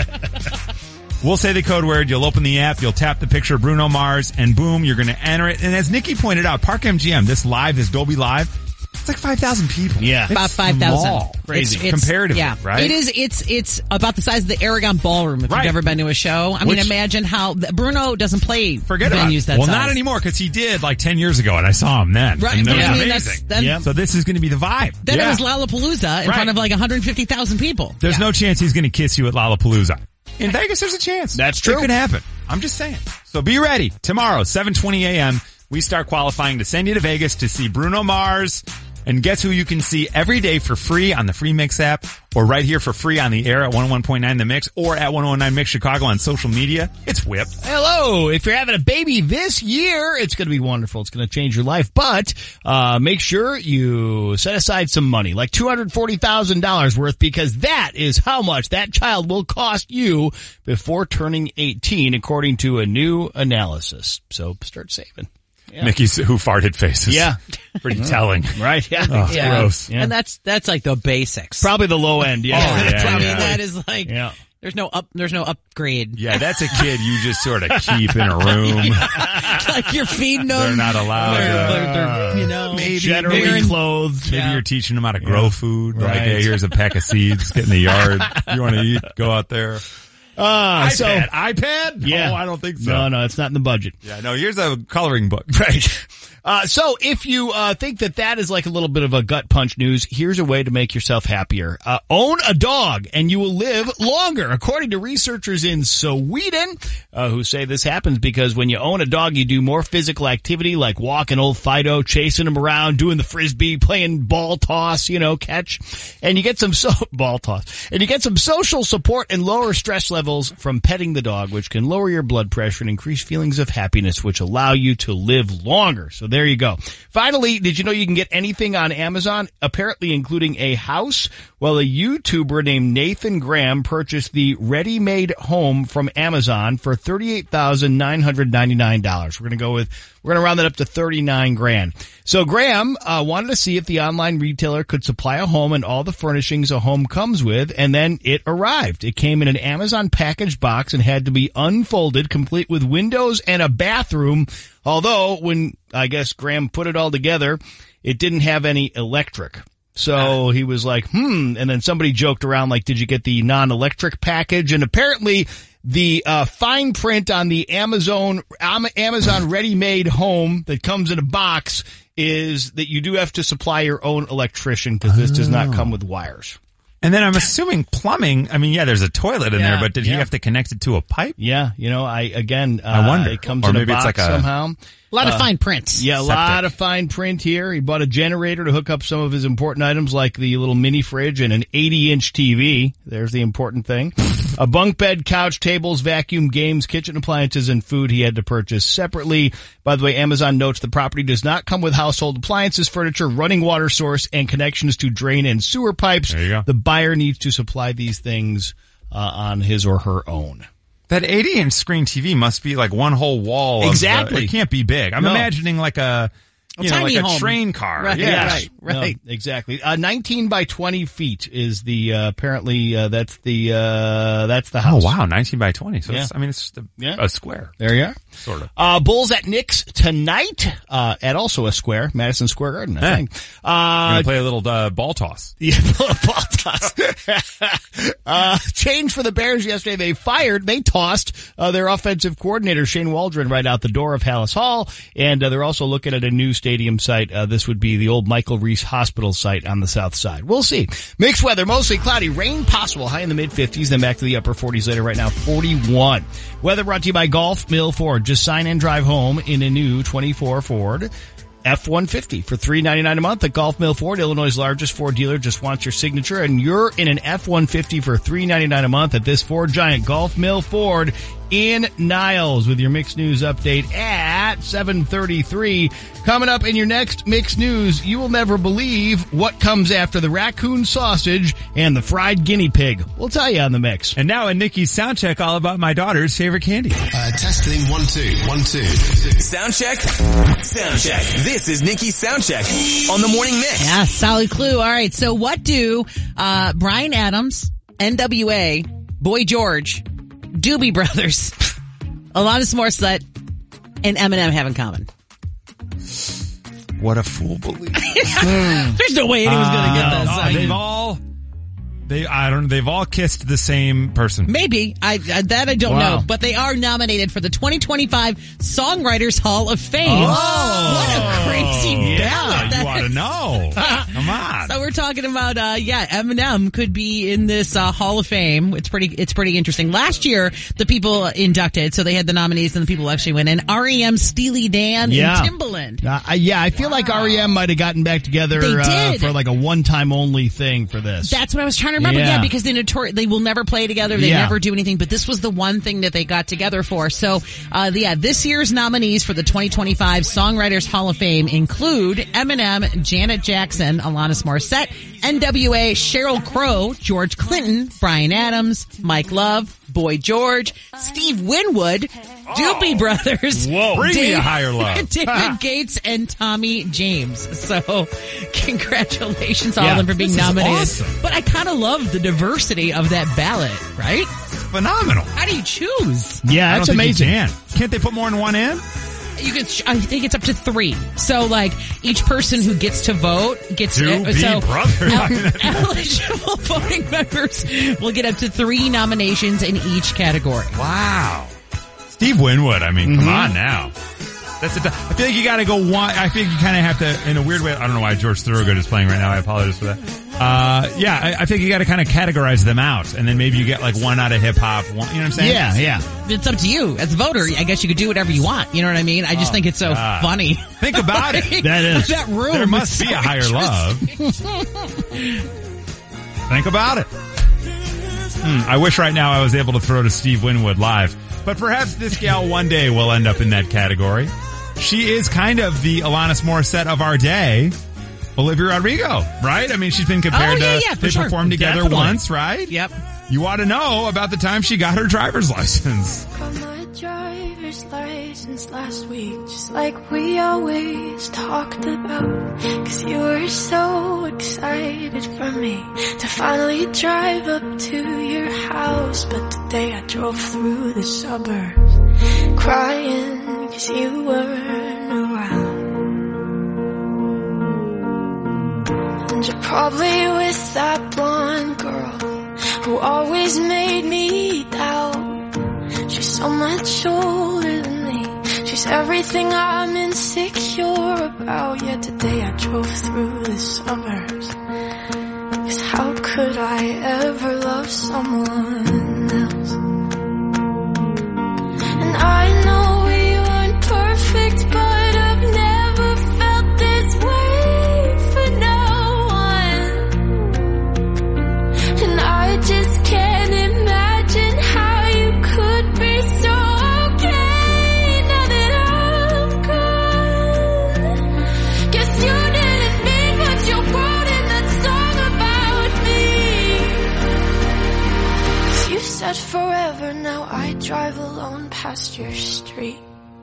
We'll say the code word. You'll open the app. You'll tap the picture of Bruno Mars, and boom, you're going to enter it. And as Nikki pointed out, Park MGM, this Dolby Live, it's like 5,000 people. Yeah. It's about 5,000. small. Crazy. Comparatively, yeah. right? It is. It's about the size of the Aragon Ballroom if Right. you've ever been to a show. I mean, imagine how Bruno doesn't play Forget venues about it. that Well, size. not anymore because he did like 10 years ago, and I saw him then. Right. And it But was I mean, amazing. then So this is going to be the vibe. Then Yeah. it was Lollapalooza in Right. front of like 150,000 people. There's no chance he's going to kiss you at Lollapalooza. In Vegas, there's a chance. That's true. It could happen. I'm just saying. So be ready. Tomorrow, 7:20 a.m., we start qualifying to send you to Vegas to see Bruno Mars. And guess who you can see every day for free on the free Mix app, or right here for free on the air at 101.9 The Mix, or at 109 Mix Chicago on social media? It's Whip. Hello. If you're having a baby this year, it's going to be wonderful. It's going to change your life. But make sure you set aside some money, like $240,000 worth, because that is how much that child will cost you before turning 18, according to a new analysis. So start saving. Yeah. Mickey's who farted faces. Yeah. Pretty telling. Right? Yeah. Oh, Yeah. gross. Yeah. And that's like the basics. Probably the low end. Yeah. Oh, yeah, I mean, yeah. that is like, Yeah. there's no upgrade. Yeah, that's a kid you just sort of keep in a room. Like you're feeding them. They're not allowed. They're, you know, Generally clothed. Maybe you're teaching them how to grow food. Like, Right. hey, here's a pack of seeds. Get in the yard. You want to eat? Go out there. iPad? Yeah. Oh, I don't think so. No, it's not in the budget. Yeah, no, here's a coloring book. Right. So if you think that is like a little bit of a gut punch news, here's a way to make yourself happier. Own a dog and you will live longer, according to researchers in Sweden, who say this happens because when you own a dog, you do more physical activity like walking old Fido, chasing him around, doing the frisbee, playing ball toss, catch, and you get some social support and lower stress levels from petting the dog, which can lower your blood pressure and increase feelings of happiness, which allow you to live longer. So there you go. Finally, did you know you can get anything on Amazon, apparently including a house? Well, a YouTuber named Nathan Graham purchased the ready-made home from Amazon for $38,999. We're going to round that up to $39,000. So Graham wanted to see if the online retailer could supply a home and all the furnishings a home comes with, and then it arrived. It came in an Amazon package box and had to be unfolded, complete with windows and a bathroom. Although when I guess Graham put it all together, it didn't have any electric. So he was like, and then somebody joked around like, did you get the non-electric package? And apparently the fine print on the Amazon ready-made home that comes in a box is that you do have to supply your own electrician because this does not come with wires. And then I'm assuming plumbing. I mean, there's a toilet in there, but did he have to connect it to a pipe? Yeah, I wonder. It comes or in maybe a box it's like somehow. A lot of fine print. Yeah, a lot of fine print here. He bought a generator to hook up some of his important items like the little mini fridge and an 80-inch TV. There's the important thing. A bunk bed, couch, tables, vacuum, games, kitchen appliances, and food he had to purchase separately. By the way, Amazon notes the property does not come with household appliances, furniture, running water source, and connections to drain and sewer pipes. There you go. The buyer needs to supply these things on his or her own. That 80-inch screen TV must be like one whole wall. Exactly. It can't be big. I'm imagining like a tiny like a home. train car. Right, yeah. right. No, exactly. 19 by 20 feet is the, apparently, that's the house. Oh, wow. 19 by 20. So it's just a square. There you are. Sort of. Bulls at Knicks tonight, at also a square, Madison Square Garden, I think. Gonna play a little, ball toss. Yeah, ball toss. Change for the Bears yesterday. They tossed, their offensive coordinator, Shane Waldron, right out the door of Hallis Hall. And, they're also looking at a new stadium site. This would be the old Michael Reese Hospital site on the south side. We'll see. Mixed weather, mostly cloudy, rain possible, high in the mid-50s, then back to the upper 40s later. Right now, 41. Weather brought to you by Gulf Mill Ford. Just sign and drive home in a new 24 Ford F-150 for $399 a month at Gulf Mill Ford, Illinois' largest Ford dealer. Just wants your signature, and you're in an F-150 for $399 a month at this Ford giant, Gulf Mill Ford in Niles, with your Mixed News update at 7:33. Coming up in your next Mixed News, you will never believe what comes after the raccoon sausage and the fried guinea pig. We'll tell you on the Mix. And now in Nikki's Soundcheck, all about my daughter's favorite candy. Testing 1 2 1 2. Soundcheck. This is Nikki's Soundcheck on the Morning Mix. Yeah, solid clue. All right, so what do Bryan Adams, NWA, Boy George, Doobie Brothers, Alanis Morissette, and Eminem have in common? What a fool believes. There's no way anyone's going to get this. They've all kissed the same person. Maybe. I don't know. But they are nominated for the 2025 Songwriters Hall of Fame. Oh. What a crazy ballot. You ought to know. Come on. So we're talking about, Eminem could be in this Hall of Fame. It's pretty interesting. Last year, the people inducted, so they had the nominees and the people actually went in. R.E.M., Steely Dan, and Timbaland. I feel like R.E.M. might have gotten back together for like a one-time only thing for this. That's what I was trying to remember, because they will never play together. They never do anything, but this was the one thing that they got together for. So, this year's nominees for the 2025 Songwriters Hall of Fame include Eminem, Janet Jackson, Alanis Morissette, NWA, Sheryl Crow, George Clinton, Bryan Adams, Mike Love, Boy George, Steve Winwood, Doobie Brothers, bring me a higher love, David Gates, and Tommy James. So, congratulations all of them for being nominated. Awesome. But I kind of love the diversity of that ballot, right? Phenomenal. How do you choose? Yeah, that's amazing. Can't they put more than one in? You can. I think it's up to 3. So, like, each person who gets to vote gets eligible voting members will get up to 3 nominations in each category. Wow. Steve Winwood. I mean, come on now. That's it. I feel like you gotta go one. I think you kind of have to, in a weird way. I don't know why George Thorogood is playing right now. I apologize for that. I think you gotta kind of categorize them out, and then maybe you get like one out of hip hop. You know what I'm saying? Yeah. It's up to you. As a voter, I guess you could do whatever you want. You know what I mean? I just think it's so funny. Think about it. That is. That room. There must be a higher love. Think about it. I wish right now I was able to throw to Steve Winwood live. But perhaps this gal one day will end up in that category. She is kind of the Alanis Morissette of our day. Olivia Rodrigo, right? I mean, she's been compared to... They performed together once, right? Yep. You ought to know about the time she got her driver's license. Got my driver's license last week, just like we always talked about. 'Cause you were so excited for me to finally drive up to your house. But today I drove through the suburbs crying 'cause you weren't around. And you're probably with that blonde girl who always made me doubt. She's so much older than me. She's everything I'm insecure about. Yet today I drove through the suburbs. 'Cause how could I ever love someone else? And I know we weren't perfect, but I've never felt this way for no one. And I just can't imagine how you could be so okay now that I'm gone. Guess you didn't mean what you wrote in that song about me. 'Cause you said forever, now I drive alone past your street.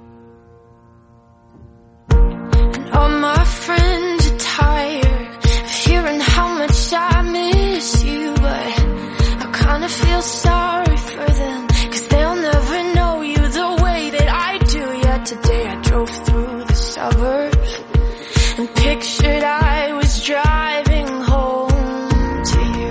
And all my friends are tired of hearing how much I miss you, but I kinda feel sorry for them, 'cause they'll never know you the way that I do. Yet today I drove through the suburbs and pictured I was driving home to you.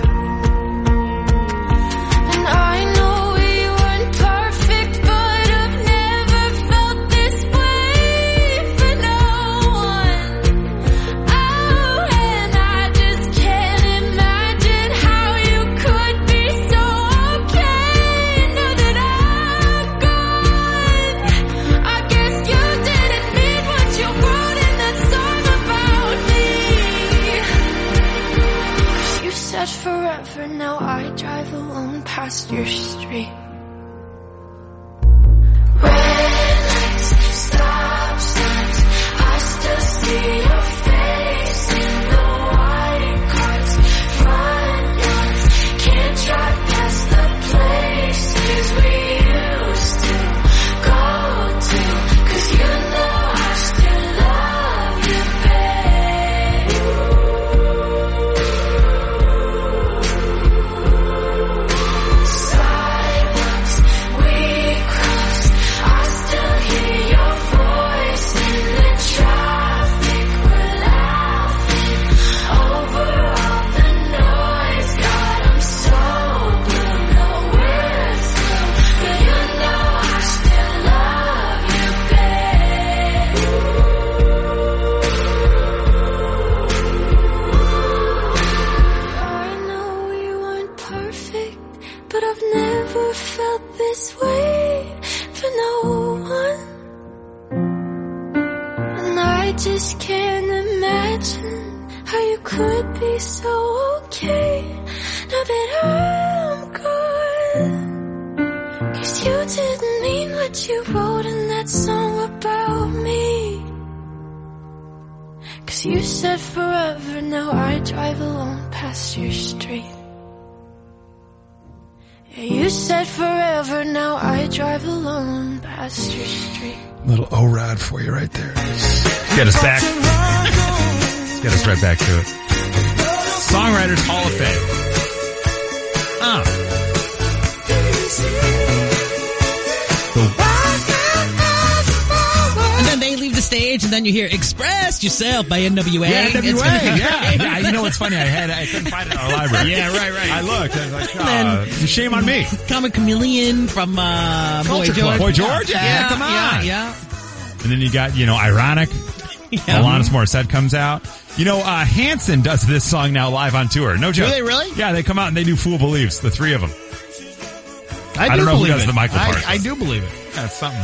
And I know we weren't perfect, but I've never felt this way for no one. Oh, and I just can't imagine how you could be so okay now that I'm gone. I guess you didn't mean what you wrote in that song about me. 'Cause you said forever, now I drive alone past your street. Red lights, stop signs, I still see your face in the white cars, front yards. Can't drive past the places we used to go to, 'cause you know I still love you, babe. Sidewalks we crossed, I still hear your voice in the traffic. We're laughing over all the noise. God, I'm so blue, no words through, but you know I still love you, babe. I know we weren't perfect, but I've never felt this way for no one. And I just can't imagine how you could be so okay now that I'm gone. 'Cause you didn't mean what you wrote in that song about me. 'Cause you said forever, now I drive alone past your street. Yeah, you said forever, now I drive alone past your street. Little O-Rod for you right there. Get us back. Get us right back to it. Songwriters Hall of Fame. And then they leave the stage, and then you hear "Express Yourself" by NWA. Yeah, It's NWA. really Yeah. great. You know what's funny? I couldn't find it in our library. Yeah, right. I looked. I was like, then- shame on me. Common Chameleon from Boy Culture George. Club. Boy George? Yeah, come on. Yeah. And then you got, Ironic. Alanis Morissette comes out. Hanson does this song now live on tour. No joke. Do they really? Yeah, they come out and they do Fool Believes, the three of them. I don't know who believe does it. the Michael part. I do believe it. That's something.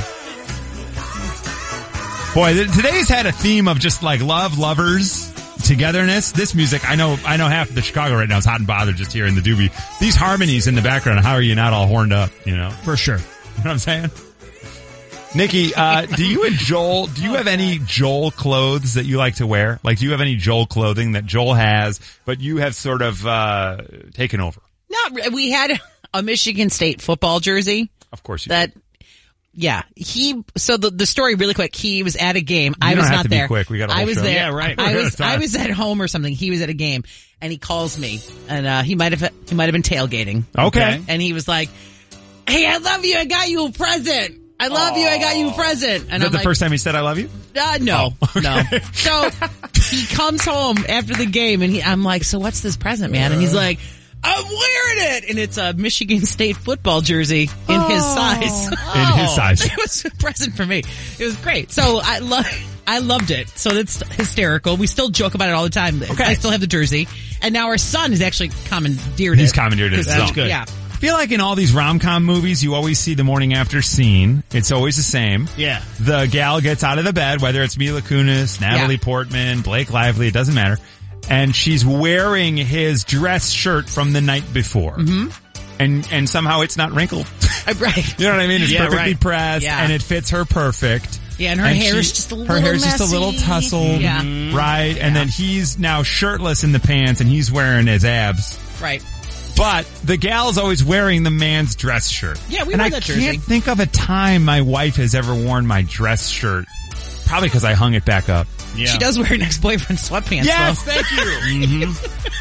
Boy, today's had a theme of just like love, lovers, togetherness. This music, I know half of the Chicago right now is hot and bothered just hearing the doobie. These harmonies in the background, how are you not all horned up, For sure. You know what I'm saying? Nikki, do you have any Joel clothes that you like to wear? Like, do you have any Joel clothing that Joel has, but you have sort of, taken over? We had a Michigan State football jersey. Of course you did. Yeah, so the story really quick, he was at a game. I was not there. Be quick. We got a whole I was show. there. Yeah, right. I was at home or something. He was at a game and he calls me and, he might have been tailgating. Okay. And he was like, "Hey, I love you. I got you a present. I love you. I got you a present." And Is that the first time he said I love you? No, no. So he comes home after the game and I'm like, "So what's this present, man?" And he's like, "I'm wearing it," and it's a Michigan State football jersey in his size. In his size. It was a present for me. It was great. So I loved it. So it's hysterical. We still joke about it all the time. Okay. I still have the jersey, and now our son has actually commandeered it. He's commandeered it. That's good. Yeah. I feel like in all these rom-com movies, you always see the morning after scene. It's always the same. Yeah. The gal gets out of the bed, whether it's Mila Kunis, Natalie Portman, Blake Lively, it doesn't matter. And she's wearing his dress shirt from the night before. Mm-hmm. And somehow it's not wrinkled. Right. You know what I mean? It's perfectly pressed and it fits her perfect. Yeah, and her hair is just a little messy. Her hair's just a little tousled. Yeah. Right? And then he's now shirtless in the pants and he's wearing his abs. Right. But the gal's always wearing the man's dress shirt. Yeah, we and wear I that jersey. can't think of a time my wife has ever worn my dress shirt. Probably because I hung it back up. Yeah. She does wear an ex-boyfriend's sweatpants, Yes, though. thank you.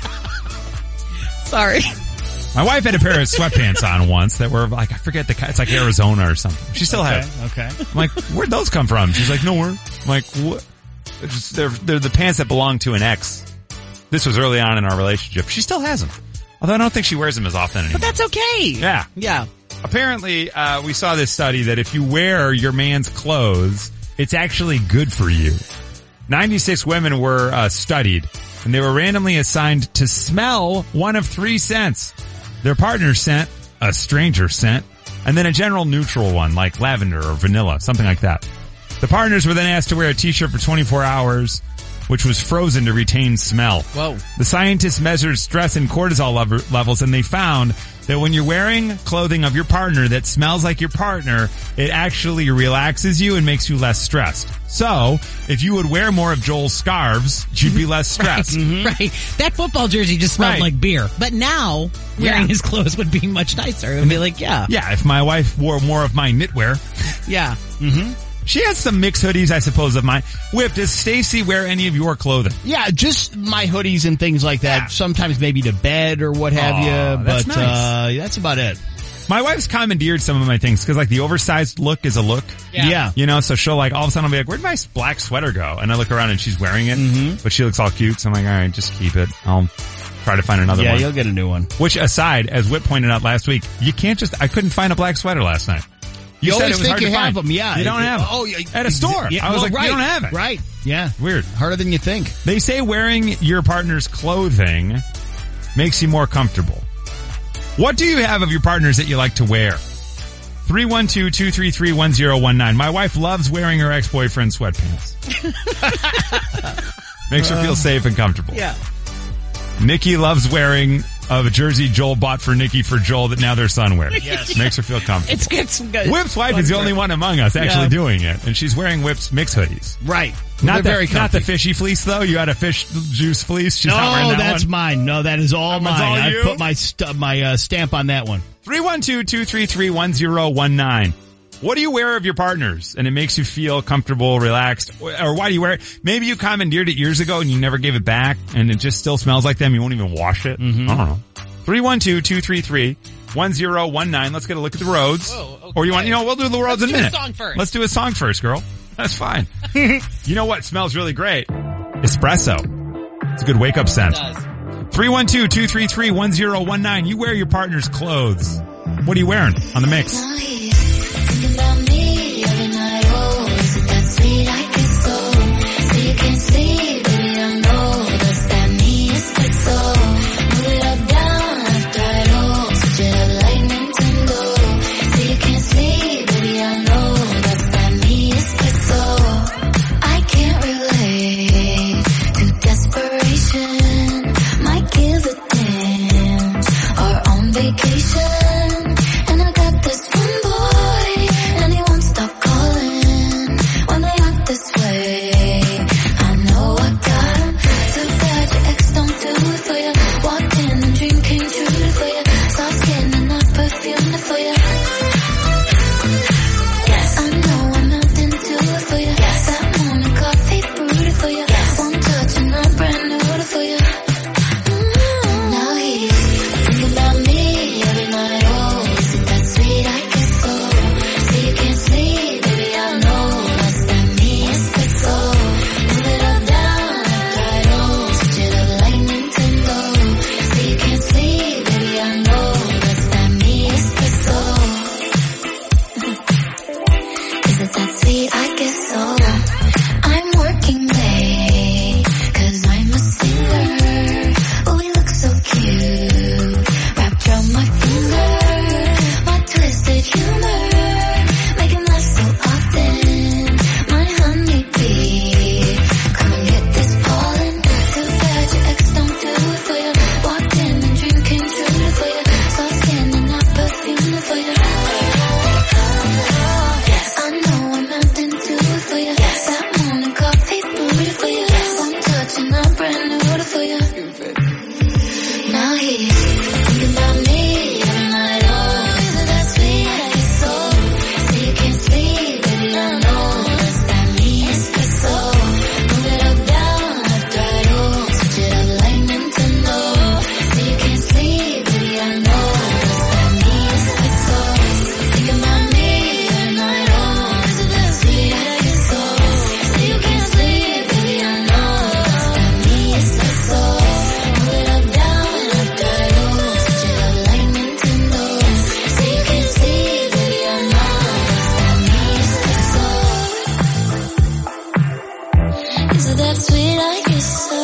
Sorry. My wife had a pair of sweatpants on once that were like, I forget it's like Arizona or something. She still has. Okay. I'm like, where'd those come from? She's like, nowhere. I'm like, what? They're the pants that belong to an ex. This was early on in our relationship. She still has them. Although I don't think she wears them as often anymore. But that's okay. Yeah. Yeah. Apparently, we saw this study that if you wear your man's clothes, it's actually good for you. 96 women were studied, and they were randomly assigned to smell one of 3 scents. Their partner's scent, a stranger scent, and then a general neutral one like lavender or vanilla, something like that. The partners were then asked to wear a t-shirt for 24 hours, which was frozen to retain smell. Whoa. The scientists measured stress and cortisol levels, and they found that when you're wearing clothing of your partner that smells like your partner, it actually relaxes you and makes you less stressed. So, if you would wear more of Joel's scarves, you'd be less stressed. Right. That football jersey just smelled like beer. But now, wearing his clothes would be much nicer. It would be like, yeah. Yeah, if my wife wore more of my knitwear. Yeah. Mm-hmm. She has some mixed hoodies, I suppose, of mine. Whip, does Stacy wear any of your clothing? Yeah, just my hoodies and things like that. Yeah. Sometimes maybe to bed or what have you. That's But nice. that's about it. My wife's commandeered some of my things because, like, the oversized look is a look. Yeah. You know, so she'll, like, all of a sudden I'll be like, where'd my black sweater go? And I look around and she's wearing it, but she looks all cute. So I'm like, all right, just keep it. I'll try to find another one. Yeah, you'll get a new one. Which aside, as Whip pointed out last week, you can't just, I couldn't find a black sweater last night. You said always it was think hard you to have find. them, yeah. You don't have them. Oh, yeah. At a store. Yeah, I was well, like, you don't have it. Right. Yeah. Weird. Harder than you think. They say wearing your partner's clothing makes you more comfortable. What do you have of your partners that you like to wear? 312-233-1019. My wife loves wearing her ex-boyfriend's sweatpants. Makes her feel safe and comfortable. Yeah. Nikki loves wearing a jersey Joel bought for Nikki for Joel that now their son wears. Yes. Makes her feel comfortable. It's good. Whip's wife is the only one among us actually doing it, and she's wearing Whip's mix hoodies. Right. Not They're very not the comfy. fishy fleece though. You had a fish juice fleece. She's not wearing No, that that's one. mine. No, that is all That one's mine. all I you? put my stamp on that one. 312-233-1019. What do you wear of your partners? And it makes you feel comfortable, relaxed. Or why do you wear it? Maybe you commandeered it years ago and you never gave it back and it just still smells like them. You won't even wash it. I don't know. 312-233-1019. Let's get a look at the roads. Whoa, okay. Or we'll do the roads in a minute. Let's do a song first. Let's do a song first, girl. That's fine. You know what smells really great? Espresso. It's a good wake-up scent. It does. 312-233-1019. You wear your partner's clothes. What are you wearing on the mix? Thinking about me every night, oh, is it that sweet? it that sweet? I guess so. I'm working late, 'cause I'm a singer. Oh, we look so cute, wrapped around my finger. My twisted humor, making love so often. My honeybee, come and get this pollen. Too bad your ex don't do it for you. Walked in and dream came true for you. Soft skin and not perfume for you. Yes, I know I'm nothing to do for you. Yes, that morning coffee booty for you. Yes, one touch and I'm brand new for you. Now he's thinking about me every night. Oh, isn't that sweet? I get so say you can't sleep, baby. I know that's that me espresso. Move it up, down, left, right, oh, switch it up like Nintendo. Say you can't sleep, baby. I know that's that me espresso. Thinking about me every night. Oh, isn't that sweet? I get so say you can't sleep, baby. I know that's that me espresso. Move it up, down, left, right, oh, switch it up like Nintendo. Say you can't sleep, baby. I know that's that me espresso. Is it that sweet? I guess so.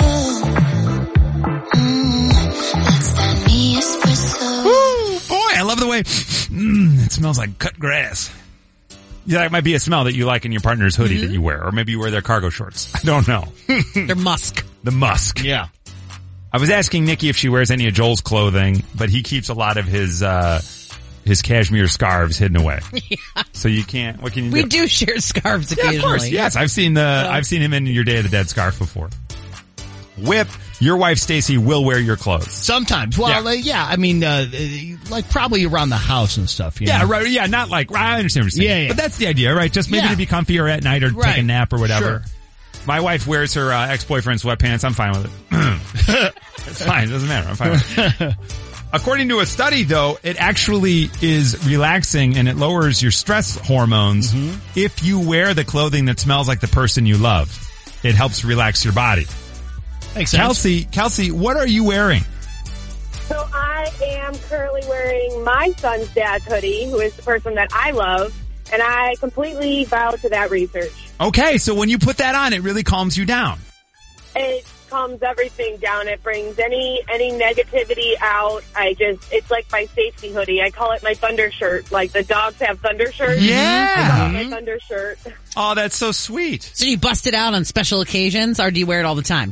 That's that me espresso. Boy, I love the way it smells like cut grass. Yeah, that might be a smell that you like in your partner's hoodie that you wear, or maybe you wear their cargo shorts. I don't know. They're musk. The musk. Yeah. I was asking Nikki if she wears any of Joel's clothing, but he keeps a lot of his cashmere scarves hidden away. Yeah. So you can't, what can you do? We do share scarves occasionally. Yeah, of course. Yes, I've seen him in your Day of the Dead scarf before. Whip, your wife Stacy will wear your clothes. Sometimes. Well, I mean, like probably around the house and stuff. You Yeah, know? right. Yeah, not like, I understand what you're saying. Yeah. But that's the idea, right? Just maybe to be comfier at night or take a nap or whatever. Sure. My wife wears her ex-boyfriend's sweatpants. I'm fine with it. It's fine. It doesn't matter. I'm fine with it. According to a study, though, it actually is relaxing and it lowers your stress hormones if you wear the clothing that smells like the person you love. It helps relax your body. Makes sense. Kelsey, what are you wearing? So I am currently wearing my son's dad's hoodie, who is the person that I love, and I completely bow to that research. Okay, so when you put that on, it really calms you down. It calms everything down. It brings any negativity out. It's like my safety hoodie. I call it my thunder shirt. Like the dogs have thunder shirts. Yeah. I call it my thunder shirt. Oh, that's so sweet. So you bust it out on special occasions, or do you wear it all the time?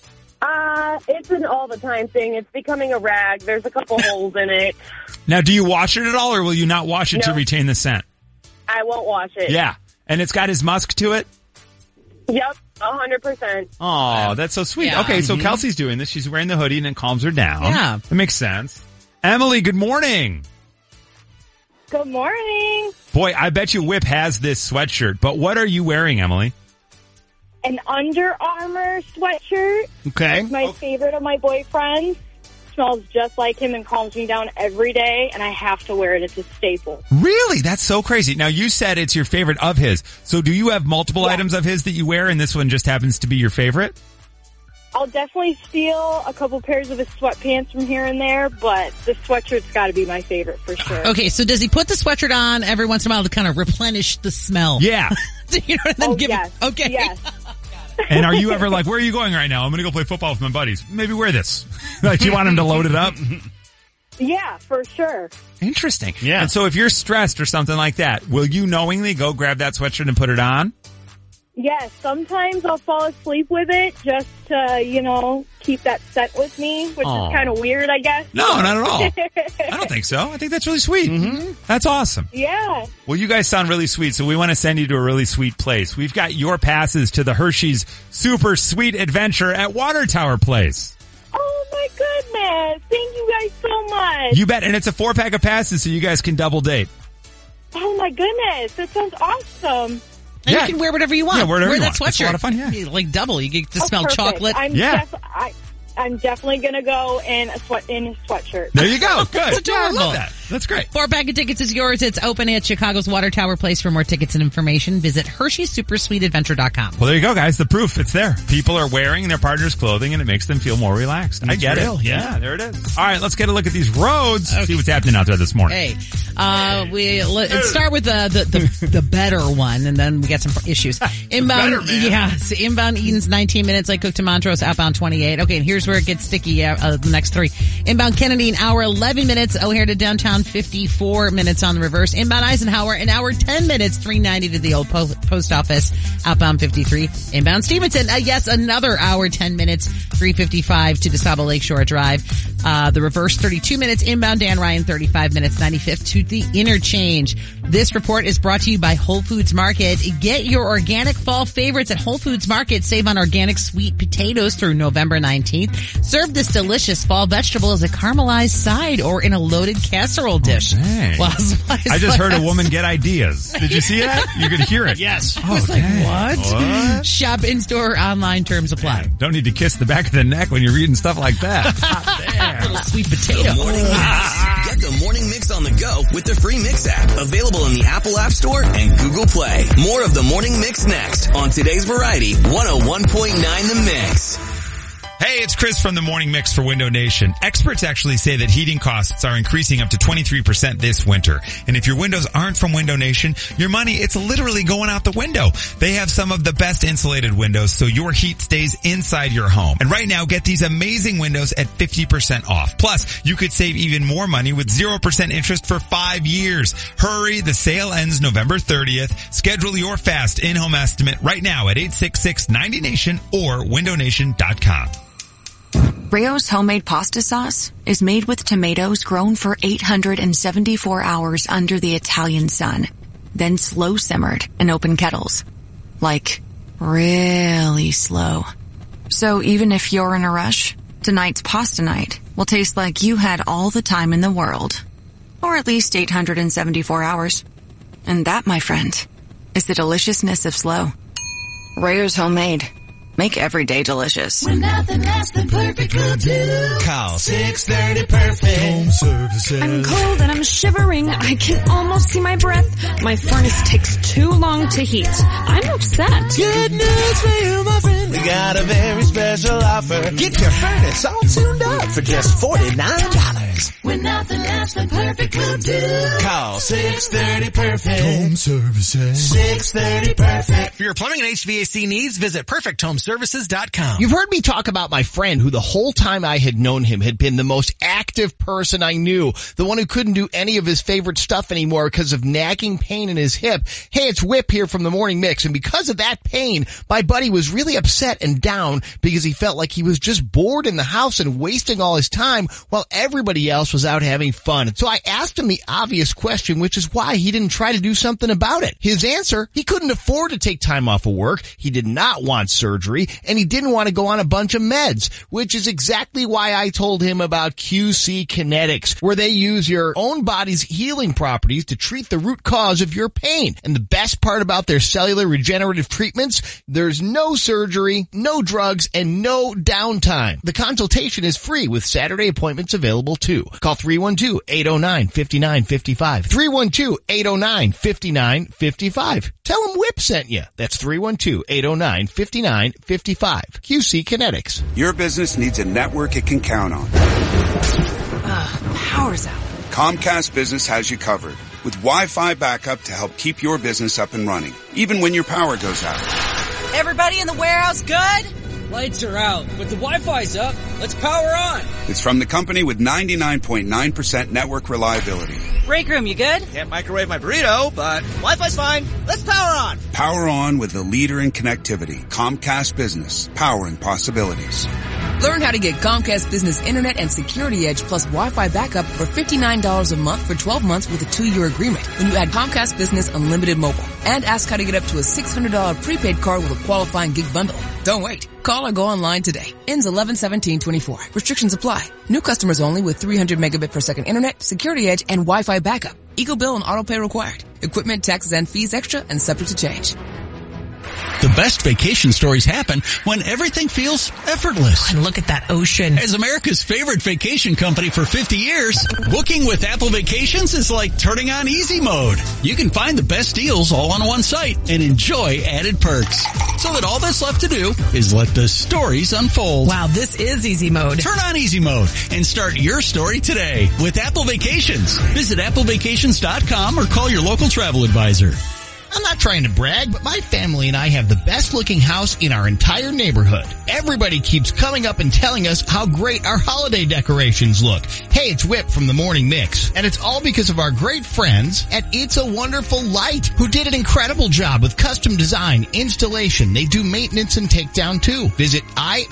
It's an all the time thing. It's becoming a rag. There's a couple holes in it. Now, do you wash it at all, or will you not wash it to retain the scent? I won't wash it. Yeah. And it's got his musk to it? Yep, 100%. Oh, that's so sweet. Yeah. Okay, so Kelsey's doing this. She's wearing the hoodie and it calms her down. Yeah. That makes sense. Emily, good morning. Good morning. Boy, I bet you Whip has this sweatshirt, but what are you wearing, Emily? An Under Armour sweatshirt. Okay. It's my favorite of my boyfriend's. Smells just like him and calms me down every day, and I have to wear it. It's a staple. Really? That's so crazy. Now, you said it's your favorite of his. So do you have multiple items of his that you wear, and this one just happens to be your favorite? I'll definitely steal a couple pairs of his sweatpants from here and there, but the sweatshirt's got to be my favorite for sure. Okay, so does he put the sweatshirt on every once in a while to kind of replenish the smell? Yeah. You know, and then yes. Okay. Yes. And are you ever like, where are you going right now? I'm going to go play football with my buddies. Maybe wear this. Like, you want him to load it up? Yeah, for sure. Interesting. Yeah. And so if you're stressed or something like that, will you knowingly go grab that sweatshirt and put it on? Yes, sometimes I'll fall asleep with it just to, keep that scent with me, which is kind of weird, I guess. No, not at all. I don't think so. I think that's really sweet. Mm-hmm. That's awesome. Yeah. Well, you guys sound really sweet, so we want to send you to a really sweet place. We've got your passes to the Hershey's Super Sweet Adventure at Water Tower Place. Oh, my goodness. Thank you guys so much. You bet. And it's a 4-pack of passes, so you guys can double date. Oh, my goodness. That sounds awesome. And you can wear whatever you want. Yeah, whatever you that want. sweatshirt. It's a lot of fun, yeah. Like double. You get to smell perfect. chocolate. I'm definitely going to go in a sweatshirt. There you go. Good. That's adorable. Yeah, I love that. That's great. 4-pack of tickets is yours. It's open at Chicago's Water Tower Place. For more tickets and information, visit HersheySupersweetAdventure.com. Well, there you go, guys. The proof, it's there. People are wearing their partner's clothing, and it makes them feel more relaxed. I get real, it. yeah. There it is. All right, let's get a look at these roads. See what's happening out there this morning. Hey, let's start with the better one, and then we got some issues. Inbound, inbound Eden's 19 minutes, Lake Cook to Montrose, outbound 28. Okay, and here's where it gets sticky, the next three. Inbound Kennedy, an hour 11 minutes, O'Hare to downtown, 54 minutes on the reverse. Inbound Eisenhower, an hour 10 minutes, 390 to the old post office, outbound 53. Inbound Stevenson, yes, another hour 10 minutes, 355 to DeSable Lakeshore Drive. The reverse 32 minutes, inbound Dan Ryan 35 minutes, 95th to the interchange. This report is brought to you by Whole Foods Market. Get your organic fall favorites at Whole Foods Market. Save on organic sweet potatoes through November 19th. Serve this delicious fall vegetable as a caramelized side or in a loaded casserole dish. Well, I just heard a woman get ideas. Did you see that? You could hear it. Yes. Oh, what? Shop in-store, online, terms apply. Don't need to kiss the back of the neck when you're reading stuff like that. Little sweet potato. The morning mix. Get the morning mix on the go with the free Mix app. Available in the Apple App Store and Google Play. More of the morning mix next on today's Variety 101.9 The Mix. Hey, it's Chris from the Morning Mix for Window Nation. Experts actually say that heating costs are increasing up to 23% this winter. And if your windows aren't from Window Nation, your money, it's literally going out the window. They have some of the best insulated windows so your heat stays inside your home. And right now, get these amazing windows at 50% off. Plus, you could save even more money with 0% interest for 5 years. Hurry, the sale ends November 30th. Schedule your fast in-home estimate right now at 866-90Nation or windownation.com. Rayo's homemade pasta sauce is made with tomatoes grown for 874 hours under the Italian sun, then slow simmered in open kettles. Like, really slow. So even if you're in a rush, tonight's pasta night will taste like you had all the time in the world. Or at least 874 hours. And that, my friend, is the deliciousness of slow. Rayo's homemade. Make every day delicious. When nothing less than perfect will do. Call 630 Perfect. Home services. I'm cold and I'm shivering. I can almost see my breath. My furnace takes too long to heat. I'm upset. Good news for you, my friend. We got a very special offer. Get your furnace all tuned up for just $49. When nothing less than perfect will do. Call 630 Perfect. Home services. 630 Perfect. For your plumbing and HVAC needs, visit PerfectHomeServices.com. You've heard me talk about my friend who the whole time I had known him had been the most active person I knew. The one who couldn't do any of his favorite stuff anymore because of nagging pain in his hip. Hey, it's Whip here from the Morning Mix. And because of that pain, my buddy was really upset and down because he felt like he was just bored in the house and wasting all his time while everybody else was out having fun. And so I asked him the obvious question, which is why he didn't try to do something about it. His answer, he couldn't afford to take time off of work. He did not want surgery, and he didn't want to go on a bunch of meds, which is exactly why I told him about QC Kinetics, where they use your own body's healing properties to treat the root cause of your pain. And the best part about their cellular regenerative treatments, there's no surgery, no drugs, and no downtime. The consultation is free with Saturday appointments available too. Call 312-809-5955. 312-809-5955. Tell them Whip sent you. That's 312-809-5955. QC Kinetics. Your business needs a network it can count on. Power's out. Comcast Business has you covered with Wi-Fi backup to help keep your business up and running, even when your power goes out. Everybody in the warehouse good? Lights are out, but the Wi-Fi's up. Let's power on. It's from the company with 99.9% network reliability. Break room, you good? Can't microwave my burrito, but Wi-Fi's fine. Let's power on. Power on with the leader in connectivity, Comcast Business, powering possibilities. Learn how to get Comcast Business Internet and Security Edge plus Wi-Fi backup for $59 a month for 12 months with a 2-year agreement when you add Comcast Business Unlimited Mobile. And ask how to get up to a $600 prepaid card with a qualifying gig bundle. Don't wait. Call or go online today. Ends 11/17/24. Restrictions apply. New customers only with 300 megabit per second internet, Security Edge, and Wi-Fi backup. Eco bill and auto pay required. Equipment, taxes, and fees extra and subject to change. The The best vacation stories happen when everything feels effortless. And look at that ocean. As America's favorite vacation company for 50 years, booking with Apple Vacations is like turning on easy mode. You can find the best deals all on one site and enjoy added perks. So that all that's left to do is let the stories unfold. Wow, this is easy mode. Turn on easy mode and start your story today with Apple Vacations. Visit applevacations.com or call your local travel advisor. I'm not trying to brag, but my family and I have the best looking house in our entire neighborhood. Everybody keeps coming up and telling us how great our holiday decorations look. Hey, it's Whip from the Morning Mix. And it's all because of our great friends at It's a Wonderful Light, who did an incredible job with custom design, installation. They do maintenance and takedown too. Visit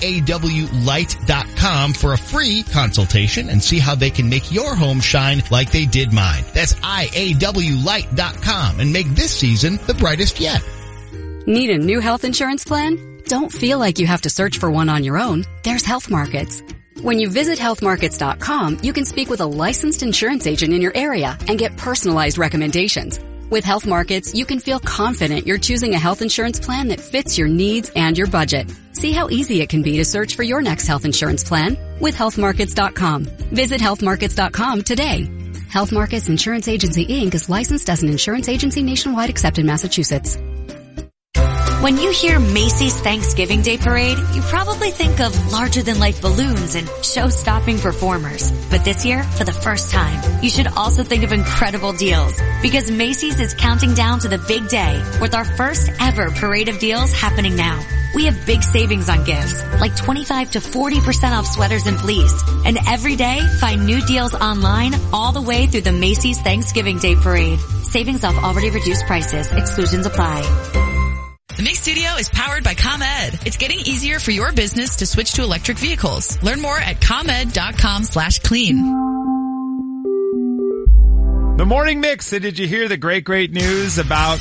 IAWlight.com for a free consultation and see how they can make your home shine like they did mine. That's IAWlight.com and make this season the brightest yet. Need a new health insurance plan? Don't feel like you have to search for one on your own. There's Health Markets. When you visit healthmarkets.com, you can speak with a licensed insurance agent in your area and get personalized recommendations. With Health Markets, you can feel confident you're choosing a health insurance plan that fits your needs and your budget. See how easy it can be to search for your next health insurance plan with healthmarkets.com. Visit healthmarkets.com today. Health Markets Insurance Agency, Inc. is licensed as an insurance agency nationwide except in Massachusetts. When you hear Macy's Thanksgiving Day Parade, you probably think of larger-than-life balloons and show-stopping performers. But this year, for the first time, you should also think of incredible deals, because Macy's is counting down to the big day with our first ever parade of deals happening now. We have big savings on gifts, like 25 to 40% off sweaters and fleece. And every day, find new deals online all the way through the Macy's Thanksgiving Day Parade. Savings off already reduced prices. Exclusions apply. The Mix Studio is powered by ComEd. It's getting easier for your business to switch to electric vehicles. Learn more at ComEd.com/clean. The Morning Mix. So did you hear the great news about,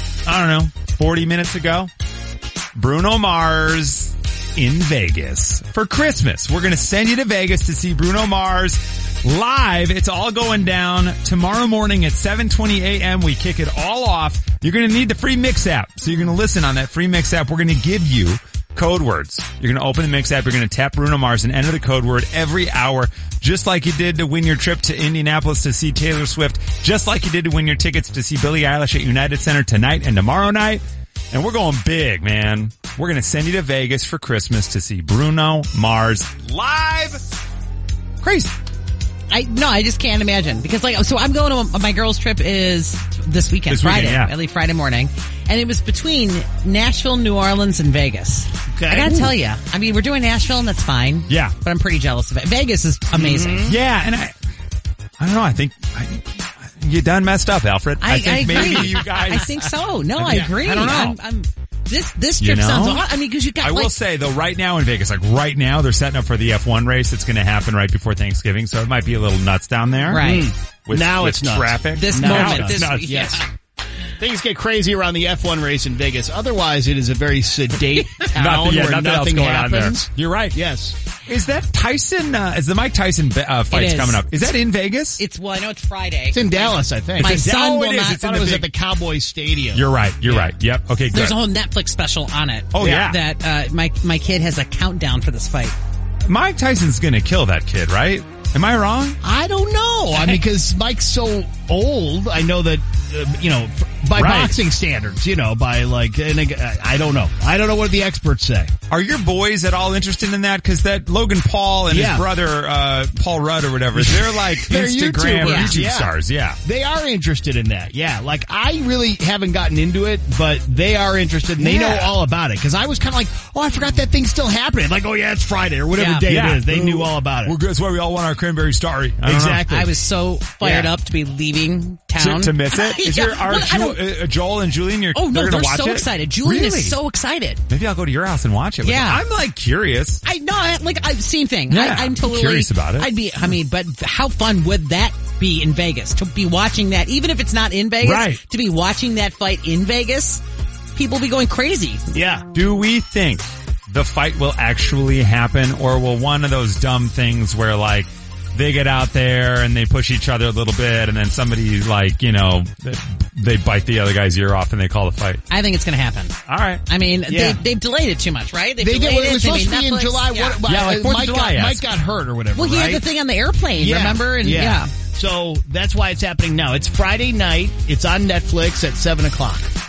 40 minutes ago? Bruno Mars in Vegas for Christmas. We're going to send you to Vegas to see Bruno Mars live. It's all going down tomorrow morning at 7:20 a.m. We kick it all off. You're going to need the free Mix app. So you're going to listen on that free Mix app. We're going to give you code words. You're going to open the Mix app. You're going to tap Bruno Mars and enter the code word every hour, just like you did to win your trip to Indianapolis to see Taylor Swift, just like you did to win your tickets to see Billie Eilish at United Center tonight and tomorrow night. And we're going big, man. We're going to send you to Vegas for Christmas to see Bruno Mars live. Crazy. I just can't imagine, because so I'm going to, my girls' trip is this weekend, Friday, yeah. Early Friday morning. And it was between Nashville, New Orleans, and Vegas. Okay. I gotta tell you, we're doing Nashville and that's fine. Yeah. But I'm pretty jealous of it. Vegas is amazing. Mm-hmm. Yeah. And I don't know. I think you done messed up, Alfred. I think maybe you guys. I think so. No, I agree. I don't know. This trip sounds awesome. Because you got. I will say though, right now in Vegas, right now they're setting up for the F1 race. It's going to happen right before Thanksgiving, so it might be a little nuts down there. Right. With it's nuts. Traffic. This moment. Yes. Things get crazy around the F1 race in Vegas. Otherwise, it is a very sedate town where nothing happens. You're right. Yes. Is that Tyson? Is the Mike Tyson fights coming up? Is that in Vegas? I know it's Friday. It's in Dallas, I think. My son will not. I thought it was at the Cowboys Stadium. You're right. You're right. Yep. Okay. Good. There's a whole Netflix special on it. Oh yeah. That my kid has a countdown for this fight. Mike Tyson's gonna kill that kid, right? Am I wrong? I don't know. Because Mike's so old. I know that, by boxing standards, by I don't know. I don't know what the experts say. Are your boys at all interested in that? Because that Logan Paul and his brother, Paul Rudd or whatever, they're like they're Instagram YouTube stars. Yeah. They are interested in that. Yeah. I really haven't gotten into it, but they are interested and they know all about it. Because I was kind of like, I forgot that thing's still happening. Like, it's Friday or whatever day it is. They knew all about it. That's why we all want our cranberry starry. Exactly. I was so fired up to be leaving town. To miss it? Is Joel and Julian, they're watch so excited. Julian is so excited. Maybe I'll go to your house and watch it. Yeah. I'm curious. Same thing. Yeah, I'm totally curious about it. But how fun would that be in Vegas? To be watching that, even if it's not in Vegas, to be watching that fight in Vegas, people be going crazy. Yeah. Do we think the fight will actually happen, or will one of those dumb things where they get out there and they push each other a little bit, and then somebody they bite the other guy's ear off and they call the fight. I think it's going to happen. All right. I mean, Yeah. they've delayed it too much, right? They did. It was supposed to be in Netflix. July. Yeah. Like 4th of July. Mike got hurt or whatever. Well, he right? had the thing on the airplane, remember? And So that's why it's happening now. It's Friday night. It's on Netflix at 7:00.